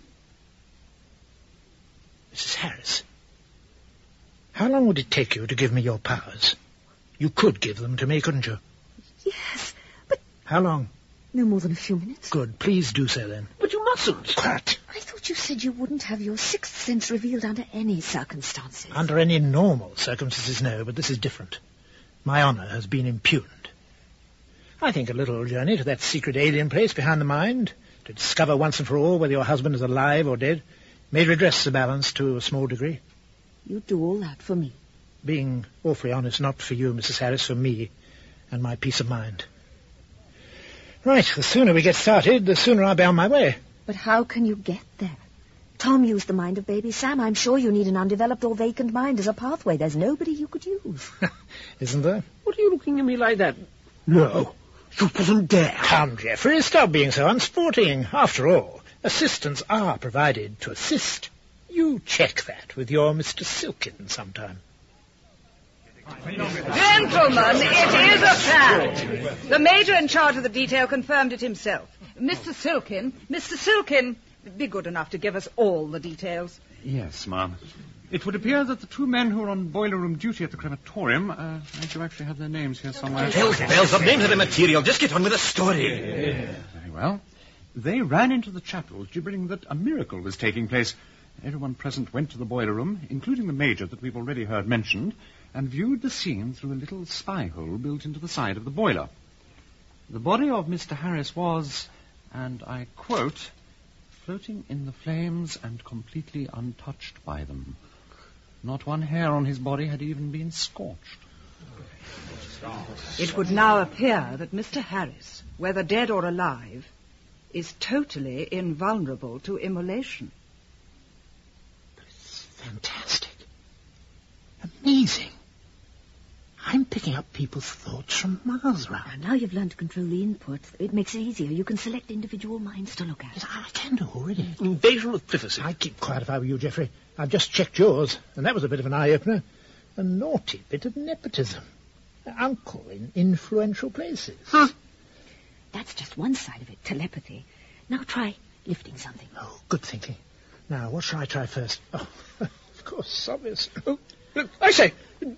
S9: Mrs. Harris, how long would it take you to give me your powers? You could give them to me, couldn't you?
S2: Yes, but...
S9: How long?
S2: No more than a few minutes.
S9: Good. Please do so, then.
S10: But you mustn't.
S9: Quiet.
S2: I thought you said you wouldn't have your sixth sense revealed under any circumstances.
S9: Under any normal circumstances, no, but this is different. My honour has been impugned. I think a little journey to that secret alien place behind the mind, to discover once and for all whether your husband is alive or dead, may redress the balance to a small degree.
S2: You'd do all that for me.
S9: Being awfully honest, not for you, Mrs. Harris, for me and my peace of mind. Right, the sooner we get started, the sooner I'll be on my way.
S2: But how can you get there? Tom used the mind of baby Sam. I'm sure you need an undeveloped or vacant mind as a pathway. There's nobody you could use.
S9: Isn't there?
S10: What are you looking at me like that? No, you wouldn't dare.
S9: Come, Geoffrey, stop being so unsporting. After all, assistants are provided to assist. You check that with your Mr. Silkin sometime.
S13: Gentlemen, it is a fact. The major in charge of the detail confirmed it himself. Mr. Silkin, be good enough to give us all the details.
S18: Yes, ma'am. It would appear that the two men who were on boiler room duty at the crematorium, I do actually have their names here somewhere.
S15: Bells up, names of the material. Just get on with the story.
S18: Very well. They ran into the chapel, gibbering that a miracle was taking place. Everyone present went to the boiler room, including the major that we've already heard mentioned, and viewed the scene through a little spy hole built into the side of the boiler. The body of Mr. Harris was, and I quote, floating in the flames and completely untouched by them. Not one hair on his body had even been scorched.
S13: It would now appear that Mr. Harris, whether dead or alive, is totally invulnerable to immolation.
S9: It's fantastic. Amazing. I'm picking up people's thoughts from miles round.
S2: Now you've learned to control the input. It makes it easier. You can select individual minds to look at.
S9: Yes, I can do already.
S10: Invasion of privacy.
S9: I'd keep quiet if I were you, Geoffrey. I've just checked yours, and that was a bit of an eye-opener. A naughty bit of nepotism. Uncle in influential places.
S2: That's just one side of it, telepathy. Now try lifting something.
S9: Oh, good thinking. Now, what shall I try first? Oh, of course, obvious. Oh,
S7: I say...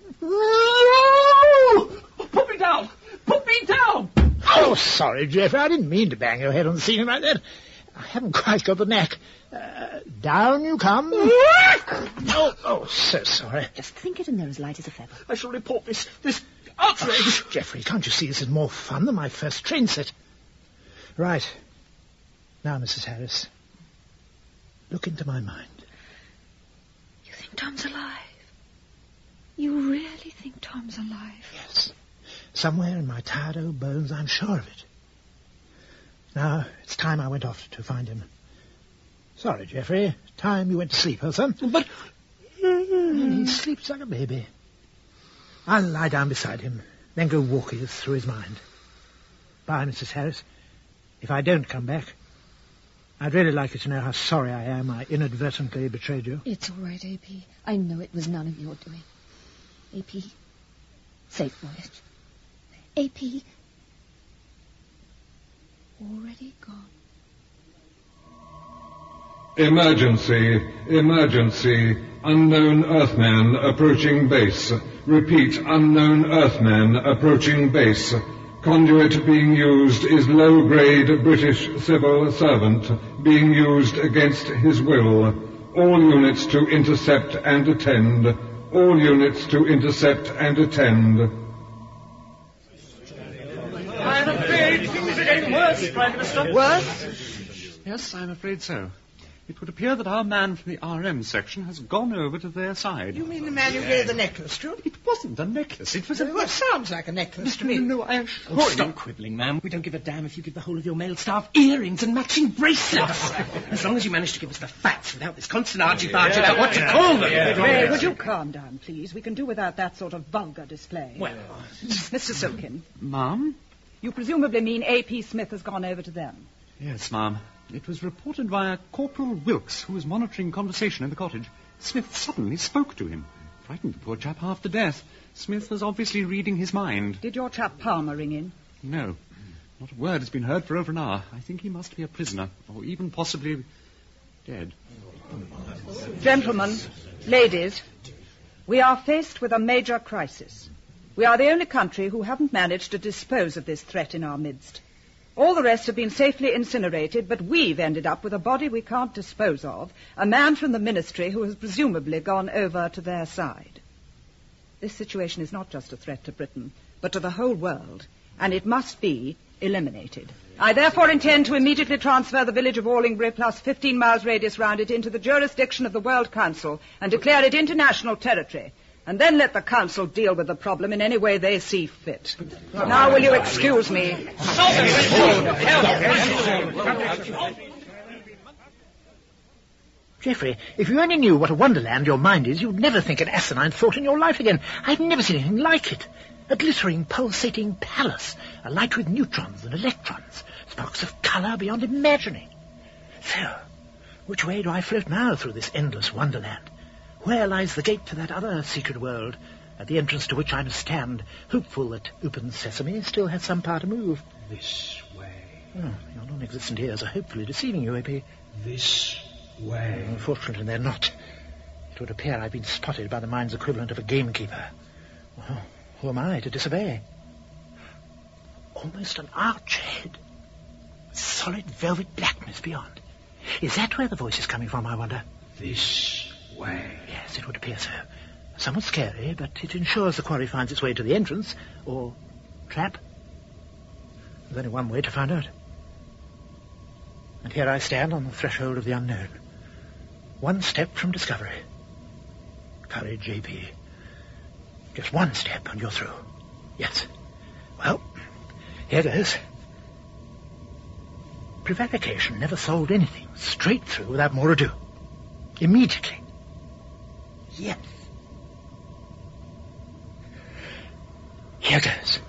S10: Put me down! Put me down!
S9: Oh, sorry, Geoffrey. I didn't mean to bang your head on the ceiling like that. I haven't quite got the knack. Down you come. Oh, so sorry.
S2: Just think it and they're as light as a feather.
S10: I shall report this outrage.
S9: Oh, Geoffrey, can't you see this is more fun than my first train set? Right. Now, Mrs. Harris, look into my mind.
S2: You think Tom's alive? You really think Tom's alive?
S9: Yes. Somewhere in my tired old bones, I'm sure of it. Now, it's time I went off to find him. Sorry, Geoffrey. Time you went to sleep, huh, son?
S10: But...
S9: He sleeps like a baby. I'll lie down beside him, then go walking through his mind. Bye, Mrs. Harris. If I don't come back, I'd really like you to know how sorry I am I inadvertently betrayed you.
S2: It's all right, A.P. I know it was none of your doing. A.P., safe voyage. A.P., already gone.
S4: Emergency, emergency. Unknown Earthman approaching base. Repeat, unknown Earthman approaching base. Conduit being used is low-grade British civil servant being used against his will. All units to intercept and attend. All units to intercept and attend.
S10: I'm afraid things are getting worse, Prime Minister.
S18: Worse? Yes, I'm afraid so. It would appear that our man from the RM section has gone over to their side.
S14: You mean the man who gave the necklace to?
S18: It wasn't a necklace. It was a...
S14: Well, it sounds like a necklace to me.
S18: No, I assure
S10: Oh, stop quibbling, ma'am. We don't give a damn if you give the whole of your male staff earrings and matching bracelets. As long as you manage to give us the facts without this constant argy-bargy about what you call them.
S13: Ray, would you calm down, please? We can do without that sort of vulgar display.
S10: Well...
S13: Mr. Silkin.
S18: Ma'am?
S13: You presumably mean A.P. Smith has gone over to them.
S18: Yes, ma'am. It was reported via Corporal Wilkes, who was monitoring conversation in the cottage. Smith suddenly spoke to him. Frightened the poor chap half to death. Smith was obviously reading his mind.
S13: Did your chap Palmer ring in?
S18: No. Not a word has been heard for over an hour. I think he must be a prisoner, or even possibly dead.
S13: Gentlemen, ladies, we are faced with a major crisis. We are the only country who haven't managed to dispose of this threat in our midst. All the rest have been safely incinerated, but we've ended up with a body we can't dispose of, a man from the ministry who has presumably gone over to their side. This situation is not just a threat to Britain, but to the whole world, and it must be eliminated. I therefore intend to immediately transfer the village of Allingbury plus 15 miles radius round it into the jurisdiction of the World Council and declare it international territory. And then let the council deal with the problem in any way they see fit. Now will you excuse me?
S9: Geoffrey, if you only knew what a wonderland your mind is, you'd never think an asinine thought in your life again. I've never seen anything like it. A glittering, pulsating palace, alight with neutrons and electrons, sparks of colour beyond imagining. So, which way do I float now through this endless wonderland? Where lies the gate to that other secret world, at the entrance to which I must stand, hopeful that open sesame still has some power to move?
S7: This way.
S9: Oh, your non-existent ears are hopefully deceiving you, A.P.
S7: This way.
S9: Unfortunately, they're not. It would appear I've been spotted by the mind's equivalent of a gamekeeper. Well, who am I to disobey? Almost an arch head. Solid velvet blackness beyond. Is that where the voice is coming from, I wonder?
S7: This way.
S9: Yes, it would appear so. Somewhat scary, but it ensures the quarry finds its way to the entrance, or trap. There's only one way to find out. And here I stand on the threshold of the unknown. One step from discovery. Courage, A.P. Just one step and you're through. Yes. Well, here goes. Prevarication never solved anything. Straight through without more ado. Immediately. Yes. Here goes.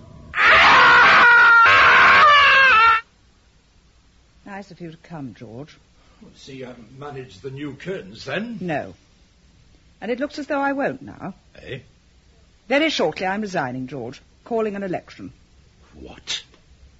S13: Nice of you to come, George.
S7: See, you haven't managed the new curtains, then?
S13: No. And it looks as though I won't now.
S7: Eh?
S13: Very shortly I'm resigning, George. Calling an election.
S7: What?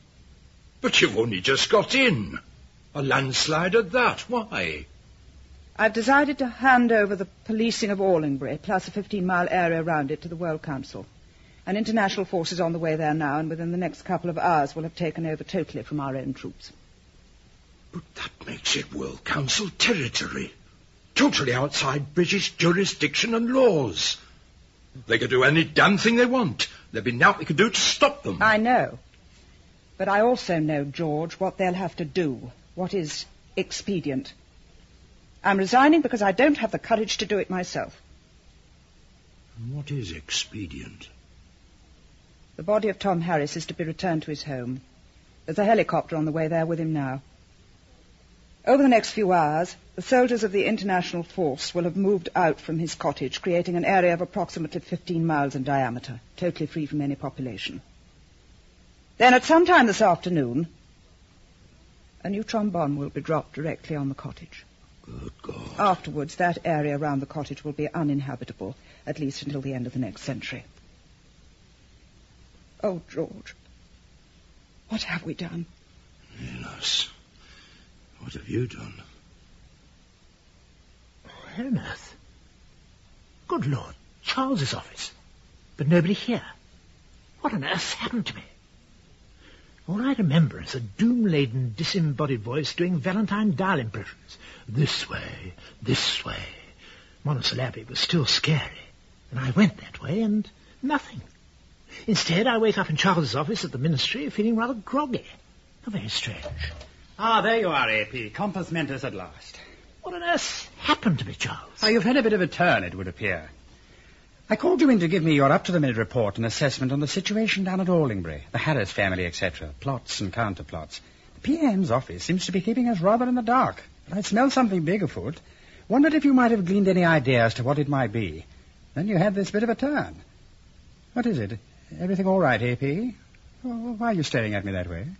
S7: But you've only just got in. A landslide at that. Why?
S13: I've decided to hand over the policing of Allingbury, plus a 15-mile area around it, to the World Council. An international force is on the way there now, and within the next couple of hours will have taken over totally from our own troops.
S7: But that makes it World Council territory. Totally outside British jurisdiction and laws. They could do any damn thing they want. There'd be nothing we could do to stop them.
S13: I know. But I also know, George, what they'll have to do. What is expedient. I'm resigning because I don't have the courage to do it myself.
S7: And what is expedient?
S13: The body of Tom Harris is to be returned to his home. There's a helicopter on the way there with him now. Over the next few hours, the soldiers of the international force will have moved out from his cottage, creating an area of approximately 15 miles in diameter, totally free from any population. Then at some time this afternoon, a neutron bomb will be dropped directly on the cottage.
S7: Good God.
S13: Afterwards, that area around the cottage will be uninhabitable, at least until the end of the next century. Oh, George, what have we done?
S7: Yes. What have you done?
S9: Where on earth? Good Lord, Charles's office. But nobody here. What on earth's happened to me? All I remember is a doom-laden, disembodied voice doing Valentine Dial impressions. This way, this way. Monosyllabic was still scary. And I went that way and nothing. Instead, I wake up in Charles's office at the ministry feeling rather groggy. How very strange.
S6: Ah, there you are, AP. Compos mentis at last.
S9: What on earth happened to me, Charles?
S6: Oh, you've had a bit of a turn, it would appear. I called you in to give me your up-to-the-minute report and assessment on the situation down at Allingbury, the Harris family, etc., plots and counterplots. The PM's office seems to be keeping us rather in the dark. But I smell something big afoot. Wondered if you might have gleaned any idea as to what it might be. Then you had this bit of a turn. What is it? Everything all right, AP? Why are you staring at me that way?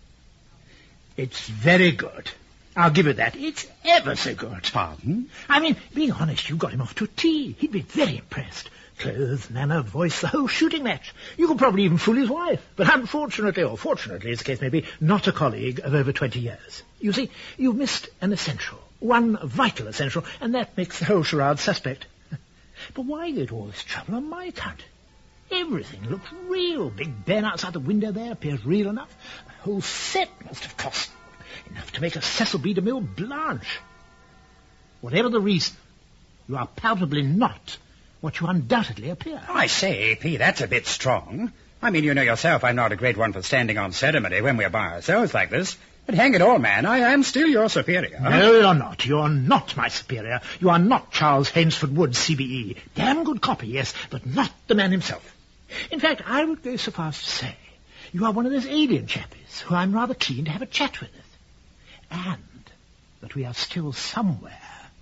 S9: It's very good. I'll give you that. It's ever so good.
S6: Pardon?
S9: I mean, being honest, you got him off to a tee. He'd be very impressed. Clothes, manner, voice, the whole shooting match. You could probably even fool his wife. But unfortunately, or fortunately, as the case may be, not a colleague of over 20 years. You see, you've missed an essential. One vital essential, and that makes the whole charade suspect. But why go to all this trouble on my account? Everything looks real. Big Ben outside the window there appears real enough. The whole set must have cost enough to make a Cecil B. DeMille blanch. Whatever the reason, you are palpably not what you undoubtedly appear.
S6: Oh, I say, AP, that's a bit strong. I mean, you know yourself I'm not a great one for standing on ceremony when we're by ourselves like this. But hang it all, man, I am still your superior.
S9: No, you're not. You're not my superior. You are not Charles Hainsford Woods, CBE. Damn good copy, yes, but not the man himself. In fact, I would go so far as to say you are one of those alien chappies who I'm rather keen to have a chat with. And that we are still somewhere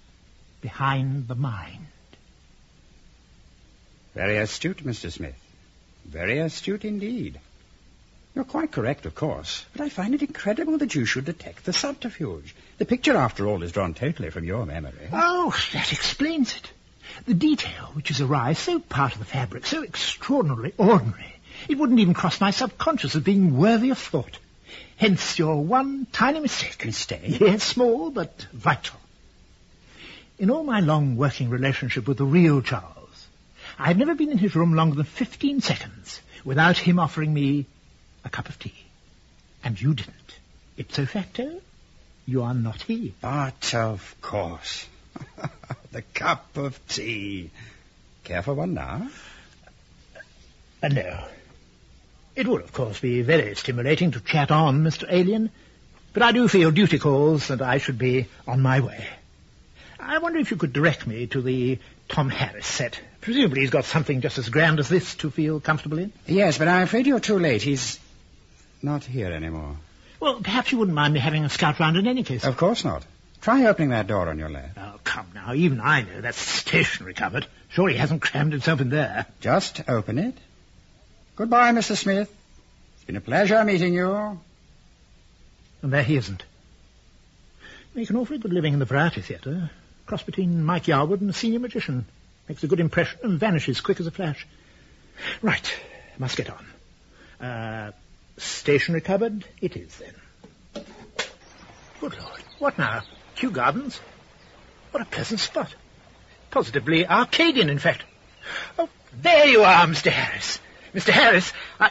S9: behind the mind.
S6: Very astute, Mr. Smith. Very astute indeed. You're quite correct, of course, but I find it incredible that you should detect the subterfuge. The picture, after all, is drawn totally from your memory.
S9: Oh, that explains it. The detail which is awry, so part of the fabric, so extraordinarily ordinary, it wouldn't even cross my subconscious as being worthy of thought. Hence your one tiny mistake.
S6: Mistake?
S9: Yes, small, but vital. In all my long working relationship with the real Charles, I've never been in his room longer than 15 seconds without him offering me a cup of tea. And you didn't. Ipso facto, you are not he.
S6: But, of course. The cup of tea. Care for one now?
S9: No. It would, of course, be very stimulating to chat on, Mr. Alien, but I do feel duty calls that I should be on my way. I wonder if you could direct me to the Tom Harris set. Presumably he's got something just as grand as this to feel comfortable in.
S6: Yes, but I'm afraid you're too late. He's not here anymore.
S9: Well, perhaps you wouldn't mind me having a scout round in any case.
S6: Of course not. Try opening that door on your left.
S9: Oh, come now. Even I know that's the stationery cupboard. Surely he hasn't crammed himself in there.
S6: Just open it. Goodbye, Mr. Smith. It's been a pleasure meeting you.
S9: And there he isn't. Make an awfully good living in the Variety Theatre. Cross between Mike Yarwood and a senior magician. Makes a good impression and vanishes quick as a flash. Right. Must get on. Stationery cupboard it is, then. Good Lord. What now? Kew Gardens? What a pleasant spot. Positively Arcadian, in fact. Oh, there you are, Mr. Harris. Mr. Harris, Oh,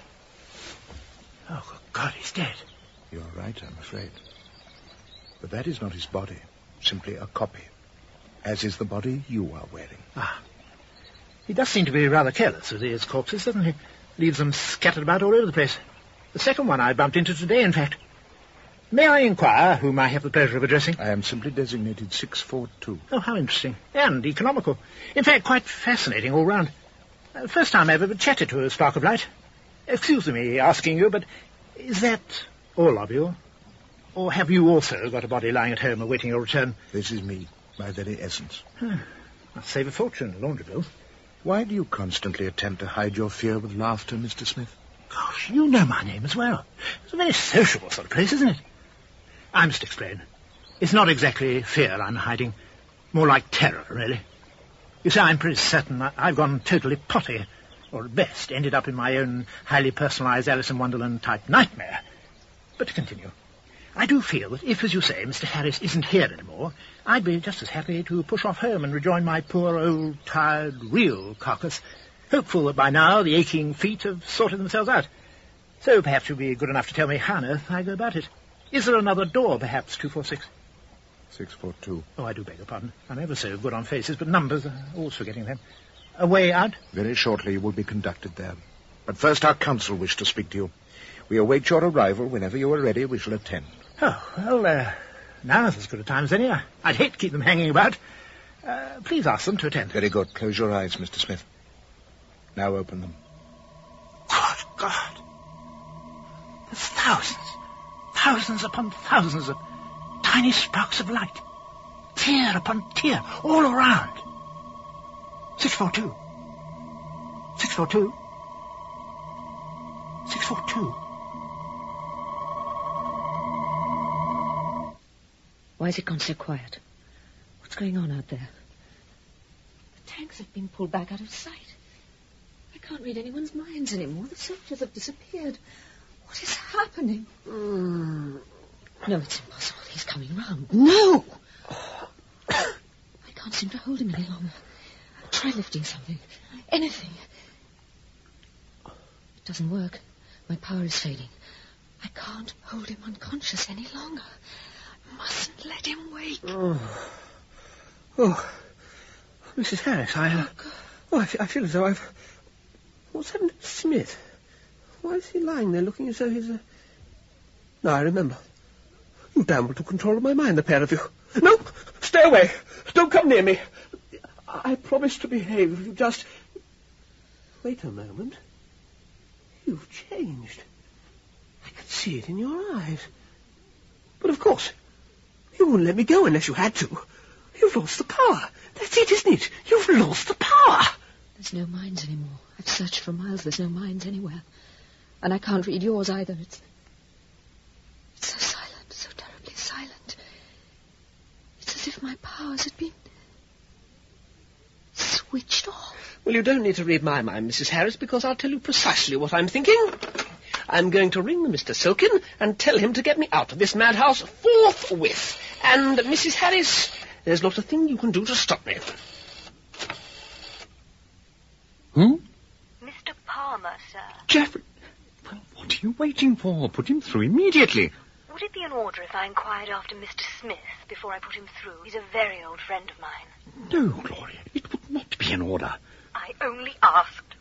S9: good God, he's dead.
S8: You're right, I'm afraid. But that is not his body, simply a copy, as is the body you are wearing.
S9: Ah. He does seem to be rather careless with his corpses, doesn't he? Leaves them scattered about all over the place. The second one I bumped into today, in fact. May I inquire whom I have the pleasure of addressing?
S8: I am simply designated 642.
S9: Oh, how interesting. And economical. In fact, quite fascinating all round. First time I've ever chatted to a spark of light. Excuse me asking you, but is that all of you? Or have you also got a body lying at home awaiting your return?
S8: This is me, my very essence.
S9: Must save a fortune, a laundry bill.
S8: Why do you constantly attempt to hide your fear with laughter, Mr. Smith?
S9: Gosh, you know my name as well. It's a very sociable sort of place, isn't it? I must explain. It's not exactly fear I'm hiding. More like terror, really. You see, I'm pretty certain that I've gone totally potty, or at best ended up in my own highly personalised Alice in Wonderland type nightmare. But to continue, I do feel that if, as you say, Mr. Harris isn't here anymore, I'd be just as happy to push off home and rejoin my poor old, tired, real carcass, hopeful that by now the aching feet have sorted themselves out. So perhaps you'll be good enough to tell me how on earth I go about it. Is there another door, perhaps, 246?
S8: 642.
S9: Oh, I do beg your pardon. I'm ever so good on faces, but numbers are always forgetting them. A way out?
S8: Very shortly you will be conducted there. But first our council wish to speak to you. We await your arrival. Whenever you are ready, we shall attend.
S9: Oh, well, now's as good a time as any. I'd hate to keep them hanging about. Please ask them to attend.
S8: Very good. Close your eyes, Mr. Smith. Now open them.
S9: Good God. There's thousands upon thousands of tiny sparks of light. Tier upon tier, all around. 642. 642. 642.
S2: Why has it gone so quiet? What's going on out there? The tanks have been pulled back out of sight. I can't read anyone's minds anymore. The soldiers have disappeared. What is happening? No, it's impossible. He's coming round. No! I can't seem to hold him any longer. Try lifting something. Anything. It doesn't work. My power is fading. I can't hold him unconscious any longer. I mustn't let him wake.
S10: Oh. Mrs. Harris, I feel as though I've... What's happened to Smith? Why is he lying there looking as though he's a... No, I remember. You damn well took control of my mind, the pair of you. No! Stay away! Don't come near me! I promise to behave if you just... Wait a moment. You've changed. I can see it in your eyes. But of course, you wouldn't let me go unless you had to. You've lost the power. That's it, isn't it? You've lost the power.
S2: There's no minds anymore. I've searched for miles. There's no minds anywhere. And I can't read yours either. It's so silent, so terribly silent. It's as if my powers had been switched off.
S10: Well, you don't need to read my mind, Mrs. Harris, because I'll tell you precisely what I'm thinking. I'm going to ring Mr. Silkin and tell him to get me out of this madhouse forthwith. And, Mrs. Harris, there's not a thing you can do to stop me.
S19: Mr. Palmer, sir.
S18: Geoffrey! Well, what are you waiting for? Put him through immediately.
S19: Would it be in order if I inquired after Mr. Smith before I put him through? He's a very old friend of mine.
S18: No, Gloria, it would not be in order.
S19: I only asked.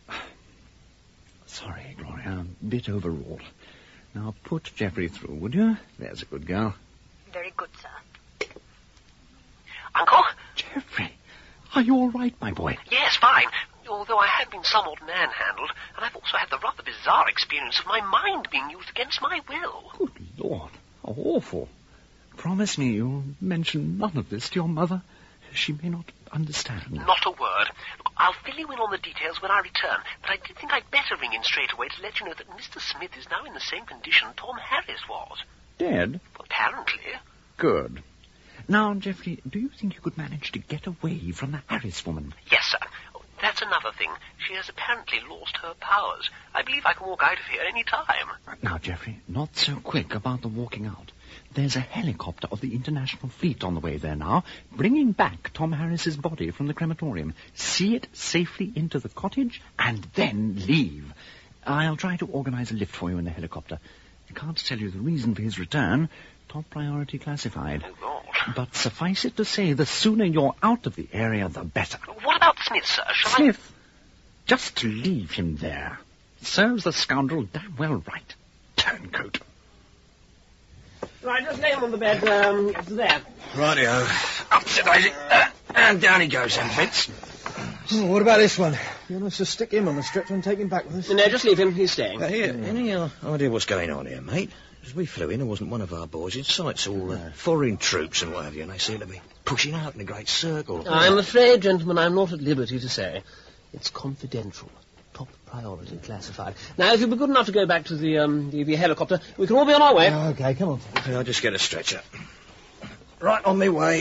S18: Sorry, Gloria, I'm a bit overwrought. Now put Geoffrey through, would you? There's a good girl.
S19: Very good, sir.
S16: Uncle?
S18: Geoffrey, are you all right, my boy?
S16: Yes, fine. Although I have been somewhat manhandled, and I've also had the rather bizarre experience of my mind being used against my will.
S18: Good Lord, how awful. Promise me you'll mention none of this to your mother. She may not understand.
S16: Not a word. Look, I'll fill you in on the details when I return, but I did think I'd better ring in straight away to let you know that Mr. Smith is now in the same condition Tom Harris was.
S18: Dead?
S16: Well, apparently.
S18: Good. Now, Geoffrey, do you think you could manage to get away from the Harris woman?
S16: Yes, sir. That's another thing. She has apparently lost her powers. I believe I can walk out of here any time.
S18: Now, Geoffrey, not so quick about the walking out.
S12: There's a helicopter of the International Fleet on the way there now, bringing back Tom Harris's body from the crematorium. See it safely into the cottage, and then leave. I'll try to organize a lift for you in the helicopter. I can't tell you the reason for his return. Top priority classified.
S16: Oh, God.
S12: But suffice it to say, the sooner you're out of the area, the better.
S16: What about Smith, sir? Shall
S12: Smith? Just to leave him there. Serves the scoundrel damn well right. Turncoat.
S10: Right, just lay him on the bed, there.
S7: Rightio. Up to Daisy. And down he goes, then, Vince.
S15: Oh, what about this one? You want us to stick him on the stretcher and take him back with us?
S10: No, just leave him. He's staying.
S7: Here, any idea what's going on here, mate? As we flew in, there wasn't one of our boys in sight. It's all foreign troops and what have you, and they seem to be pushing out in a great circle.
S10: I'm afraid, gentlemen, I'm not at liberty to say. It's confidential. Top priority classified. Now, if you'll be good enough to go back to the helicopter, we can all be on our way.
S15: Oh, OK, come on.
S7: Okay, I'll just get a stretcher. Right on my way.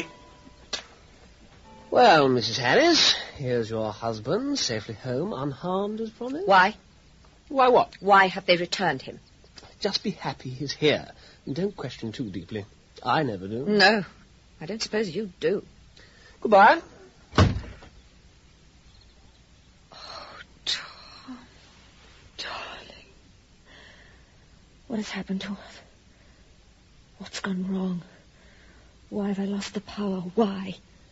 S10: Well, Mrs. Harris, here's your husband, safely home, unharmed as promised.
S21: Why?
S10: Why what?
S21: Why have they returned him?
S10: Just be happy he's here, and don't question too deeply. I never do.
S21: No, I don't suppose you do.
S10: Goodbye.
S2: Oh, Tom, darling. What has happened to us? What's gone wrong? Why have I lost the power? Why?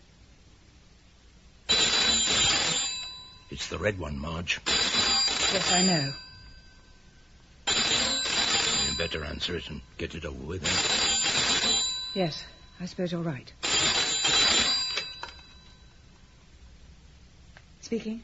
S7: It's the red one, Marge.
S13: Yes, I know.
S7: You better answer it and get it over with, eh?
S13: Yes, I suppose you're right. Speaking.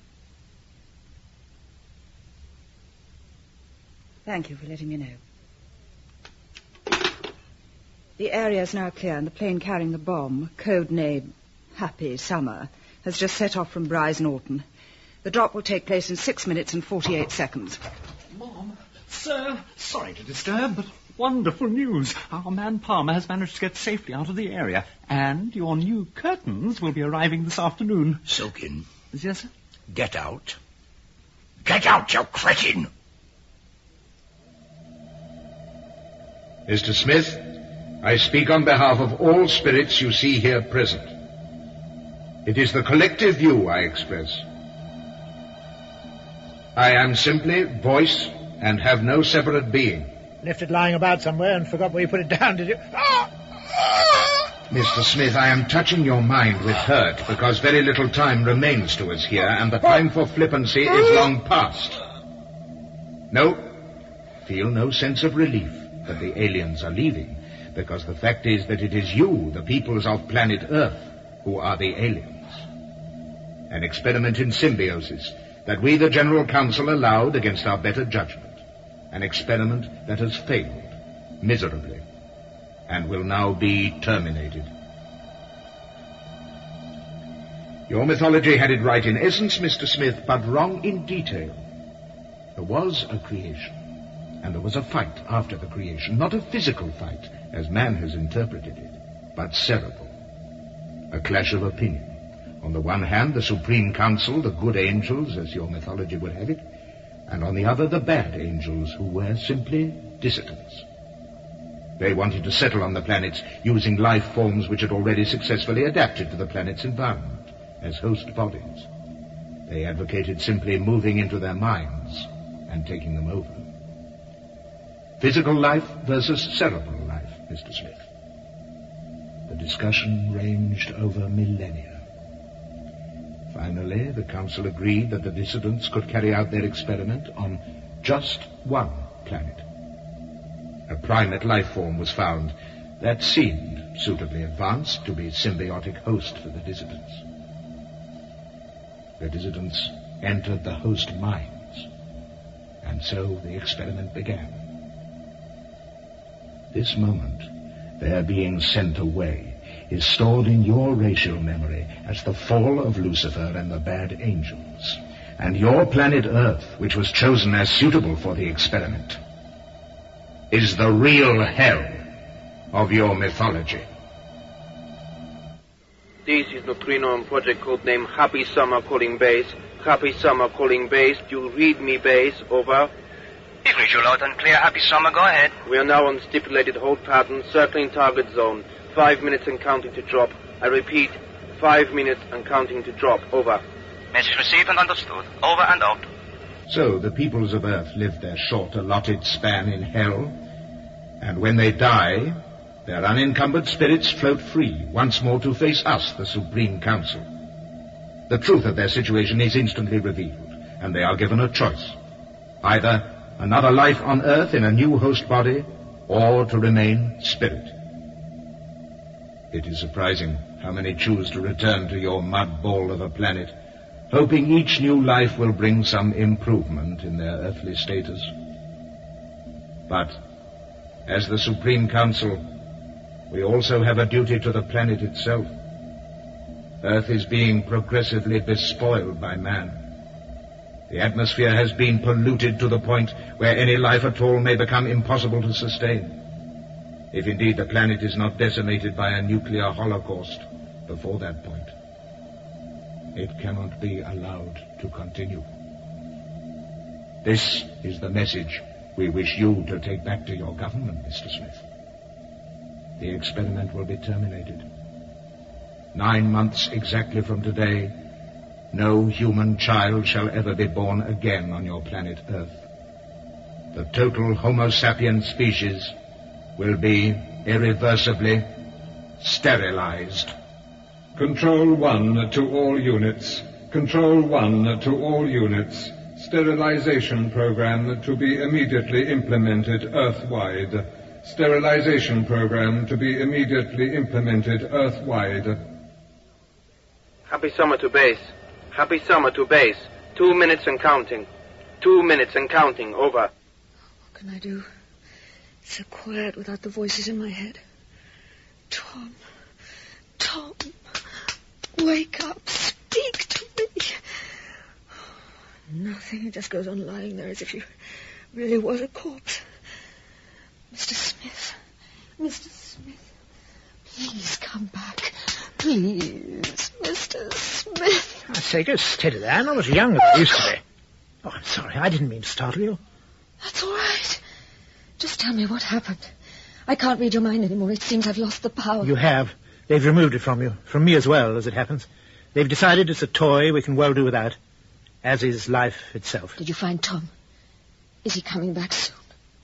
S13: Thank you for letting me know. The area is now clear, and the plane carrying the bomb, code name Happy Summer, has just set off from Bryce Norton. The drop will take place in 6 minutes and 48 seconds.
S12: Mom, sir, sorry to disturb, but wonderful news. Our man Palmer has managed to get safely out of the area, and your new curtains will be arriving this afternoon.
S7: Silkin.
S12: Yes, sir?
S7: Get out. Get out, you cretin!
S4: Mr. Smith, I speak on behalf of all spirits you see here present. It is the collective view I express. I am simply voice and have no separate being.
S9: Left it lying about somewhere and forgot where you put it down, did you?
S4: Mr. Smith, I am touching your mind with hurt because very little time remains to us here and the time for flippancy is long past. No, feel no sense of relief that the aliens are leaving because the fact is that it is you, the peoples of planet Earth, who are the aliens. An experiment in symbiosis that we, the General Council, allowed against our better judgment. An experiment that has failed miserably and will now be terminated. Your mythology had it right in essence, Mr. Smith, but wrong in detail. There was a creation, and there was a fight after the creation, not a physical fight, as man has interpreted it, but cerebral. A clash of opinion. On the one hand, the Supreme Council, the good angels, as your mythology would have it, and on the other, the bad angels, who were simply dissidents. They wanted to settle on the planets using life forms which had already successfully adapted to the planet's environment as host bodies. They advocated simply moving into their minds and taking them over. Physical life versus cerebral life, Mr. Smith. The discussion ranged over millennia. Finally, the Council agreed that the dissidents could carry out their experiment on just one planet. A primate life form was found that seemed suitably advanced to be a symbiotic host for the dissidents. The dissidents entered the host minds, and so the experiment began. This moment, their being sent away, is stored in your racial memory as the fall of Lucifer and the bad angels. And your planet Earth, which was chosen as suitable for the experiment, is the real hell of your mythology.
S11: This is Neutrino on project codename Happy Summer calling base. Happy Summer calling base. You read me base, over. If visual out and clear, Happy Summer, go ahead. We are now on stipulated hold pattern, circling target zone. 5 minutes and counting to drop. I repeat, 5 minutes and counting to drop. Over.
S16: Message received and understood. Over and out.
S8: So the peoples of Earth live their short allotted span in hell, and when they die, their unencumbered spirits float free, once more to face us, the Supreme Council. The truth of their situation is instantly revealed, and they are given a choice. Either another life on Earth in a new host body, or to remain spirit. It is surprising how many choose to return to your mud ball of a planet, hoping each new life will bring some improvement in their earthly status. But, as the Supreme Council, we also have a duty to the planet itself. Earth is being progressively despoiled by man. The atmosphere has been polluted to the point where any life at all may become impossible to sustain. If indeed the planet is not decimated by a nuclear holocaust before that point. It cannot be allowed to continue. This is the message we wish you to take back to your government, Mr. Smith. The experiment will be terminated. 9 months exactly from today, no human child shall ever be born again on your planet Earth. The total Homo sapiens species will be irreversibly sterilized.
S4: Control 1 to all units. Control 1 to all units. Sterilization program to be immediately implemented Earth-wide. Sterilization program to be immediately implemented Earth-wide.
S11: Happy Summer to base. Happy Summer to base. 2 minutes and counting. 2 minutes and counting. Over.
S2: What can I do? It's so quiet without the voices in my head. Tom, wake up. Speak to me. Nothing. He just goes on lying there as if he really was a corpse. Mr. Smith, please come back. Please, Mr. Smith.
S9: I say, go steady there. I'm not as young as I used to be. Oh, I'm sorry. I didn't mean to startle you.
S2: That's all right. Just tell me what happened. I can't read your mind anymore. It seems I've lost the power.
S9: You have. They've removed it from you. From me as well, as it happens. They've decided it's a toy we can well do without. As is life itself.
S2: Did you find Tom? Is he coming back soon?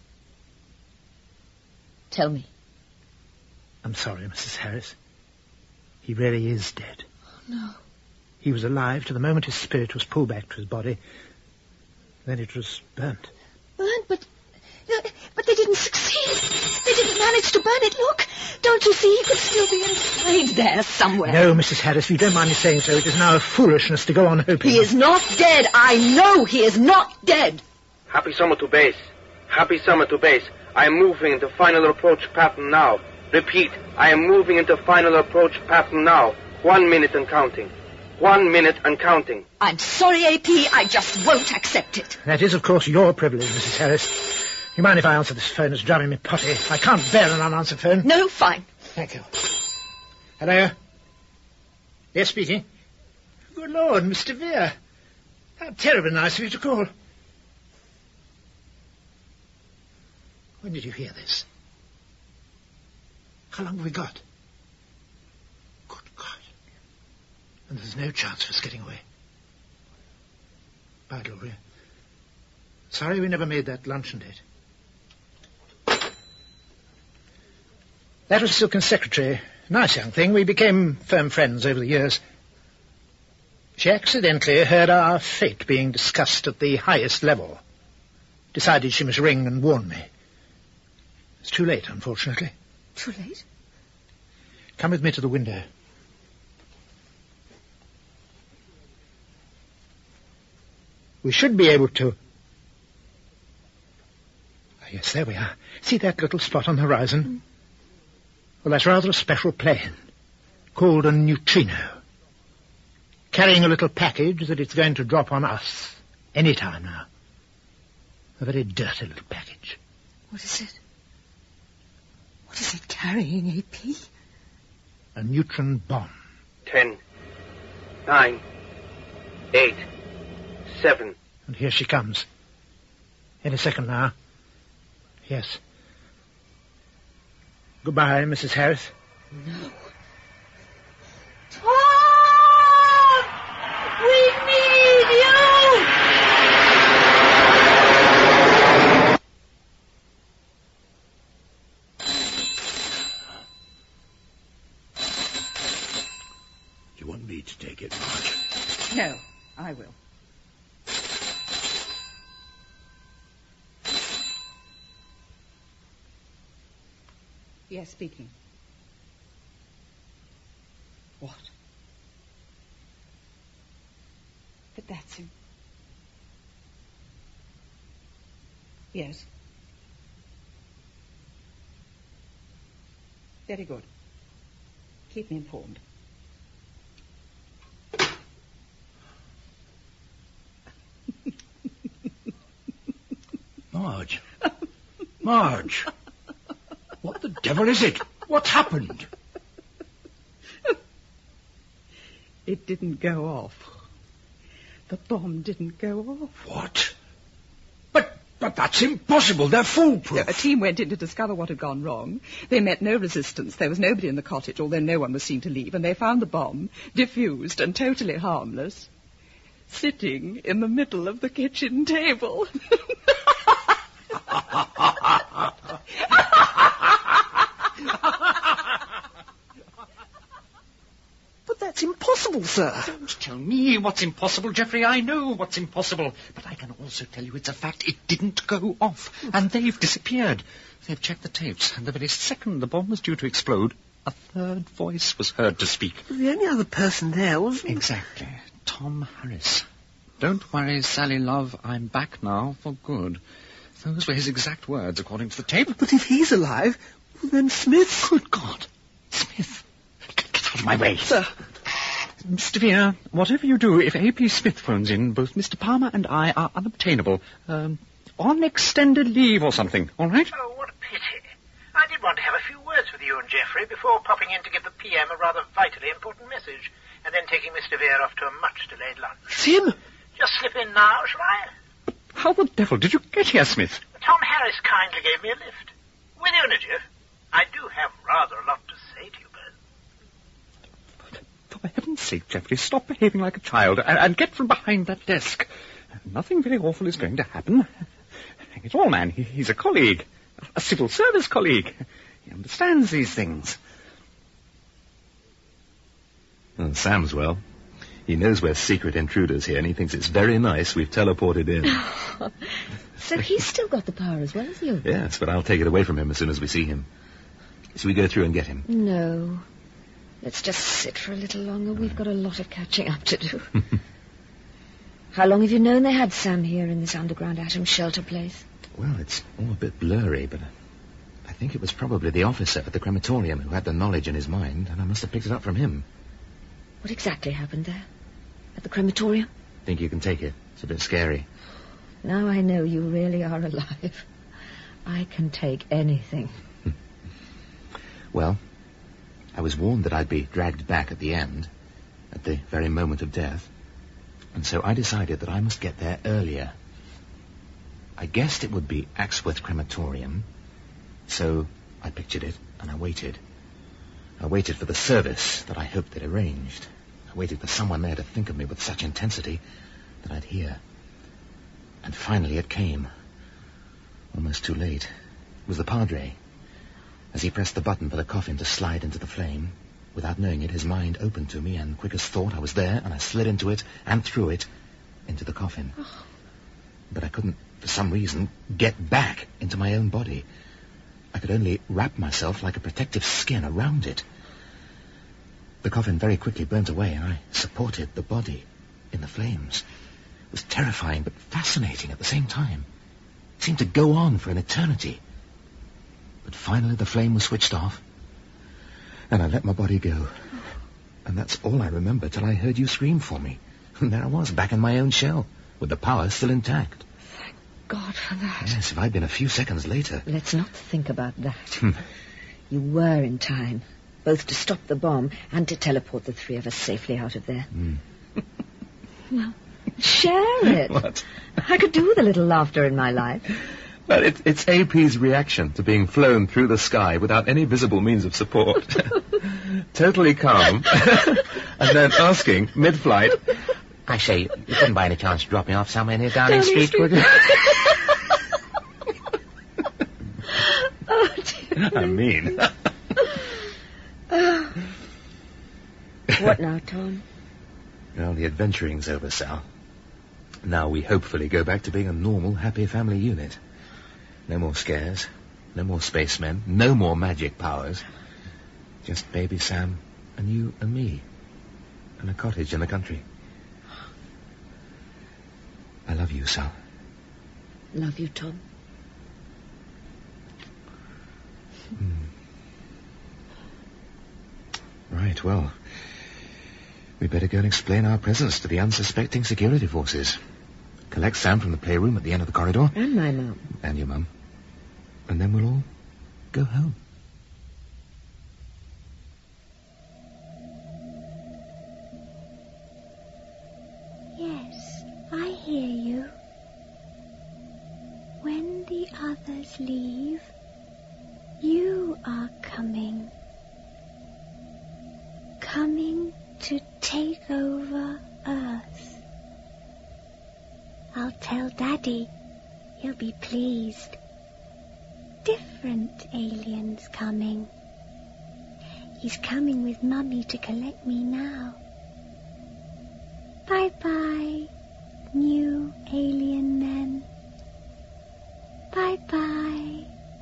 S2: Tell me.
S9: I'm sorry, Mrs. Harris. He really is dead.
S2: Oh, no.
S9: He was alive to the moment his spirit was pulled back to his body. Then it was burnt.
S2: Burnt? But they didn't succeed. They didn't manage to burn it. Look, don't you see? He could still be inside there somewhere.
S9: No, Mrs. Harris, if you don't mind me saying so, it is now a foolishness to go on hoping.
S2: He is not dead. I know he is not dead.
S11: Happy Summer to base. Happy Summer to base. I am moving into final approach pattern now. Repeat, I am moving into final approach pattern now. 1 minute and counting. 1 minute and counting.
S2: I'm sorry, AP. I just won't accept it.
S9: That is, of course, your privilege, Mrs. Harris. You mind if I answer this phone? It's driving me potty. I can't bear an unanswered phone.
S2: No, fine.
S9: Thank you. Hello? Yes, speaking. Good Lord, Mr. Vere. How terribly nice of you to call. When did you hear this? How long have we got? Good God. And there's no chance of us getting away. Bye, Gloria. Sorry we never made that luncheon date. That was Silken's secretary. Nice young thing. We became firm friends over the years. She accidentally heard our fate being discussed at the highest level. Decided she must ring and warn me. It's too late, unfortunately.
S2: Too late?
S9: Come with me to the window. We should be able to... Oh, yes, there we are. See that little spot on the horizon? Mm. Well, that's rather a special plane, called a neutrino, carrying a little package that it's going to drop on us any time now. A very dirty little package.
S2: What is it? What is it carrying, AP?
S9: A neutron bomb.
S11: 10, 9, 8, 7.
S9: And here she comes. Any second now. Yes. Goodbye, Mrs. Harris.
S2: No.
S17: Tom! We need you!
S7: Do you want me to take it, Marge?
S13: No, I will. Yes, speaking. What? But that's him. Yes. Very good. Keep me informed.
S7: Marge. Marge. What the devil is it? What's happened?
S13: It didn't go off. The bomb didn't go off.
S7: What? But that's impossible. They're foolproof.
S13: A team went in to discover what had gone wrong. They met no resistance. There was nobody in the cottage, although no one was seen to leave, and they found the bomb, diffused and totally harmless, sitting in the middle of the kitchen table.
S10: But that's impossible, sir.
S18: Don't tell me what's impossible, Geoffrey. I know what's impossible. But I can also tell you it's a fact. It didn't go off. And they've disappeared. They've checked the tapes. And the very second the bomb was due to explode, a third voice was heard to speak.
S10: The only other person there was...
S18: Exactly. Tom Harris. Don't worry, Sally, love. I'm back now for good. Those were his exact words, according to the tape.
S10: But if he's alive, well, then Smith...
S18: Good God. Smith. Get out of my way.
S10: Sir.
S18: Mr. Vere, whatever you do, if A.P. Smith phones in, both Mr. Palmer and I are unobtainable. On extended leave or something, all right?
S9: Oh, what a pity. I did want to have a few words with you and Geoffrey before popping in to give the PM a rather vitally important message, and then taking Mr. Vere off to a much-delayed lunch.
S10: It's him.
S9: Just slip in now, shall I?
S18: How the devil did you get here, Smith?
S9: Tom Harris kindly gave me a lift. With you, Geoff. I do have rather a lot to say to you both.
S18: For heaven's sake, Geoffrey, stop behaving like a child and get from behind that desk. Nothing very awful is going to happen. Hang it all, man. He's a colleague. A civil service colleague. He understands these things.
S3: Well, Sam's well. He knows we're secret intruders here, and he thinks it's very nice we've teleported in.
S21: So he's still got the power as well as you?
S3: Yes, but I'll take it away from him as soon as we see him. Shall we go through and get him?
S21: No. Let's just sit for a little longer. We've got a lot of catching up to do. How long have you known they had Sam here in this underground atom shelter place?
S3: Well, it's all a bit blurry, but I think it was probably the officer at the crematorium who had the knowledge in his mind, and I must have picked it up from him.
S21: What exactly happened there? At the crematorium?
S3: Think you can take it? It's a bit scary.
S21: Now I know you really are alive. I can take anything.
S3: Well, I was warned that I'd be dragged back at the end, at the very moment of death, and so I decided that I must get there earlier. I guessed it would be Axworth Crematorium, so I pictured it, and I waited. I waited for the service that I hoped they'd arranged. I waited for someone there to think of me with such intensity that I'd hear. And finally it came. Almost too late. It was the Padre. As he pressed the button for the coffin to slide into the flame, without knowing it, his mind opened to me, and quick as thought, I was there, and I slid into it, and through it, into the coffin. Oh. But I couldn't, for some reason, get back into my own body. I could only wrap myself like a protective skin around it. The coffin very quickly burnt away, and I supported the body in the flames. It was terrifying, but fascinating at the same time. It seemed to go on for an eternity. But finally the flame was switched off, and I let my body go. And that's all I remember till I heard you scream for me. And there I was, back in my own shell, with the power still intact.
S21: Thank God for that.
S3: Yes, if I'd been a few seconds later...
S21: Let's not think about that. You were in time, both to stop the bomb and to teleport the three of us safely out of there. Well, Share it.
S3: What?
S21: I could do with a little laughter in my life.
S3: Well, it's AP's reaction to being flown through the sky without any visible means of support. Totally calm. And then asking, mid-flight,
S5: I say, you couldn't by any chance drop me off somewhere near Downing Street, would you?
S21: Oh, dear.
S3: I mean.
S21: What now, Tom?
S3: Well, the adventuring's over, Sal. Now we hopefully go back to being a normal, happy family unit. No more scares, no more spacemen, no more magic powers. Just baby Sam and you and me. And a cottage in the country. I love you, Sal.
S21: Love you, Tom.
S3: Right, well, we better go and explain our presence to the unsuspecting security forces. Collect Sam from the playroom at the end of the corridor.
S21: And my mum.
S3: And your mum. And then we'll all go home.
S1: Yes, I hear you. When the others leave, you are coming. Coming to take over Earth. I'll tell Daddy. He'll be pleased. Different aliens coming. He's coming with Mummy to collect me now. Bye-bye, new alien men. Bye-bye.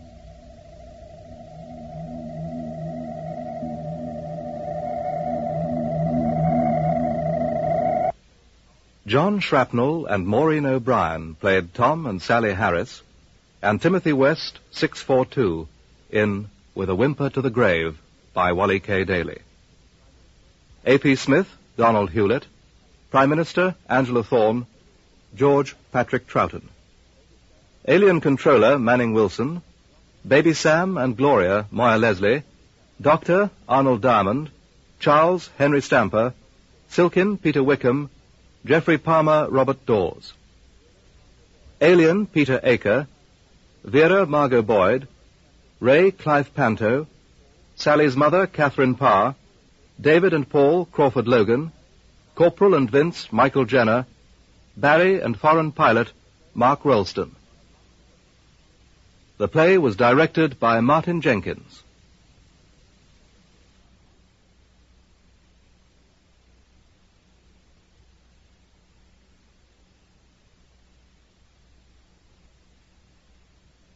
S22: John Shrapnel and Maureen O'Brien played Tom and Sally Harris, and Timothy West 642 in With a Whimper to the Grave by Wally K. Daly. A.P. Smith, Donald Hewlett, Prime Minister Angela Thorne, George Patrick Troughton. Alien Controller Manning Wilson, Baby Sam and Gloria Moya Leslie, Doctor Arnold Diamond, Charles Henry Stamper, Silkin Peter Wickham, Geoffrey Palmer Robert Dawes. Alien Peter Aker, Vera Margot Boyd, Ray Clive Panto, Sally's mother Catherine Parr, David and Paul Crawford Logan, Corporal and Vince Michael Jenner, Barry and foreign pilot Mark Ralston. The play was directed by Martin Jenkins.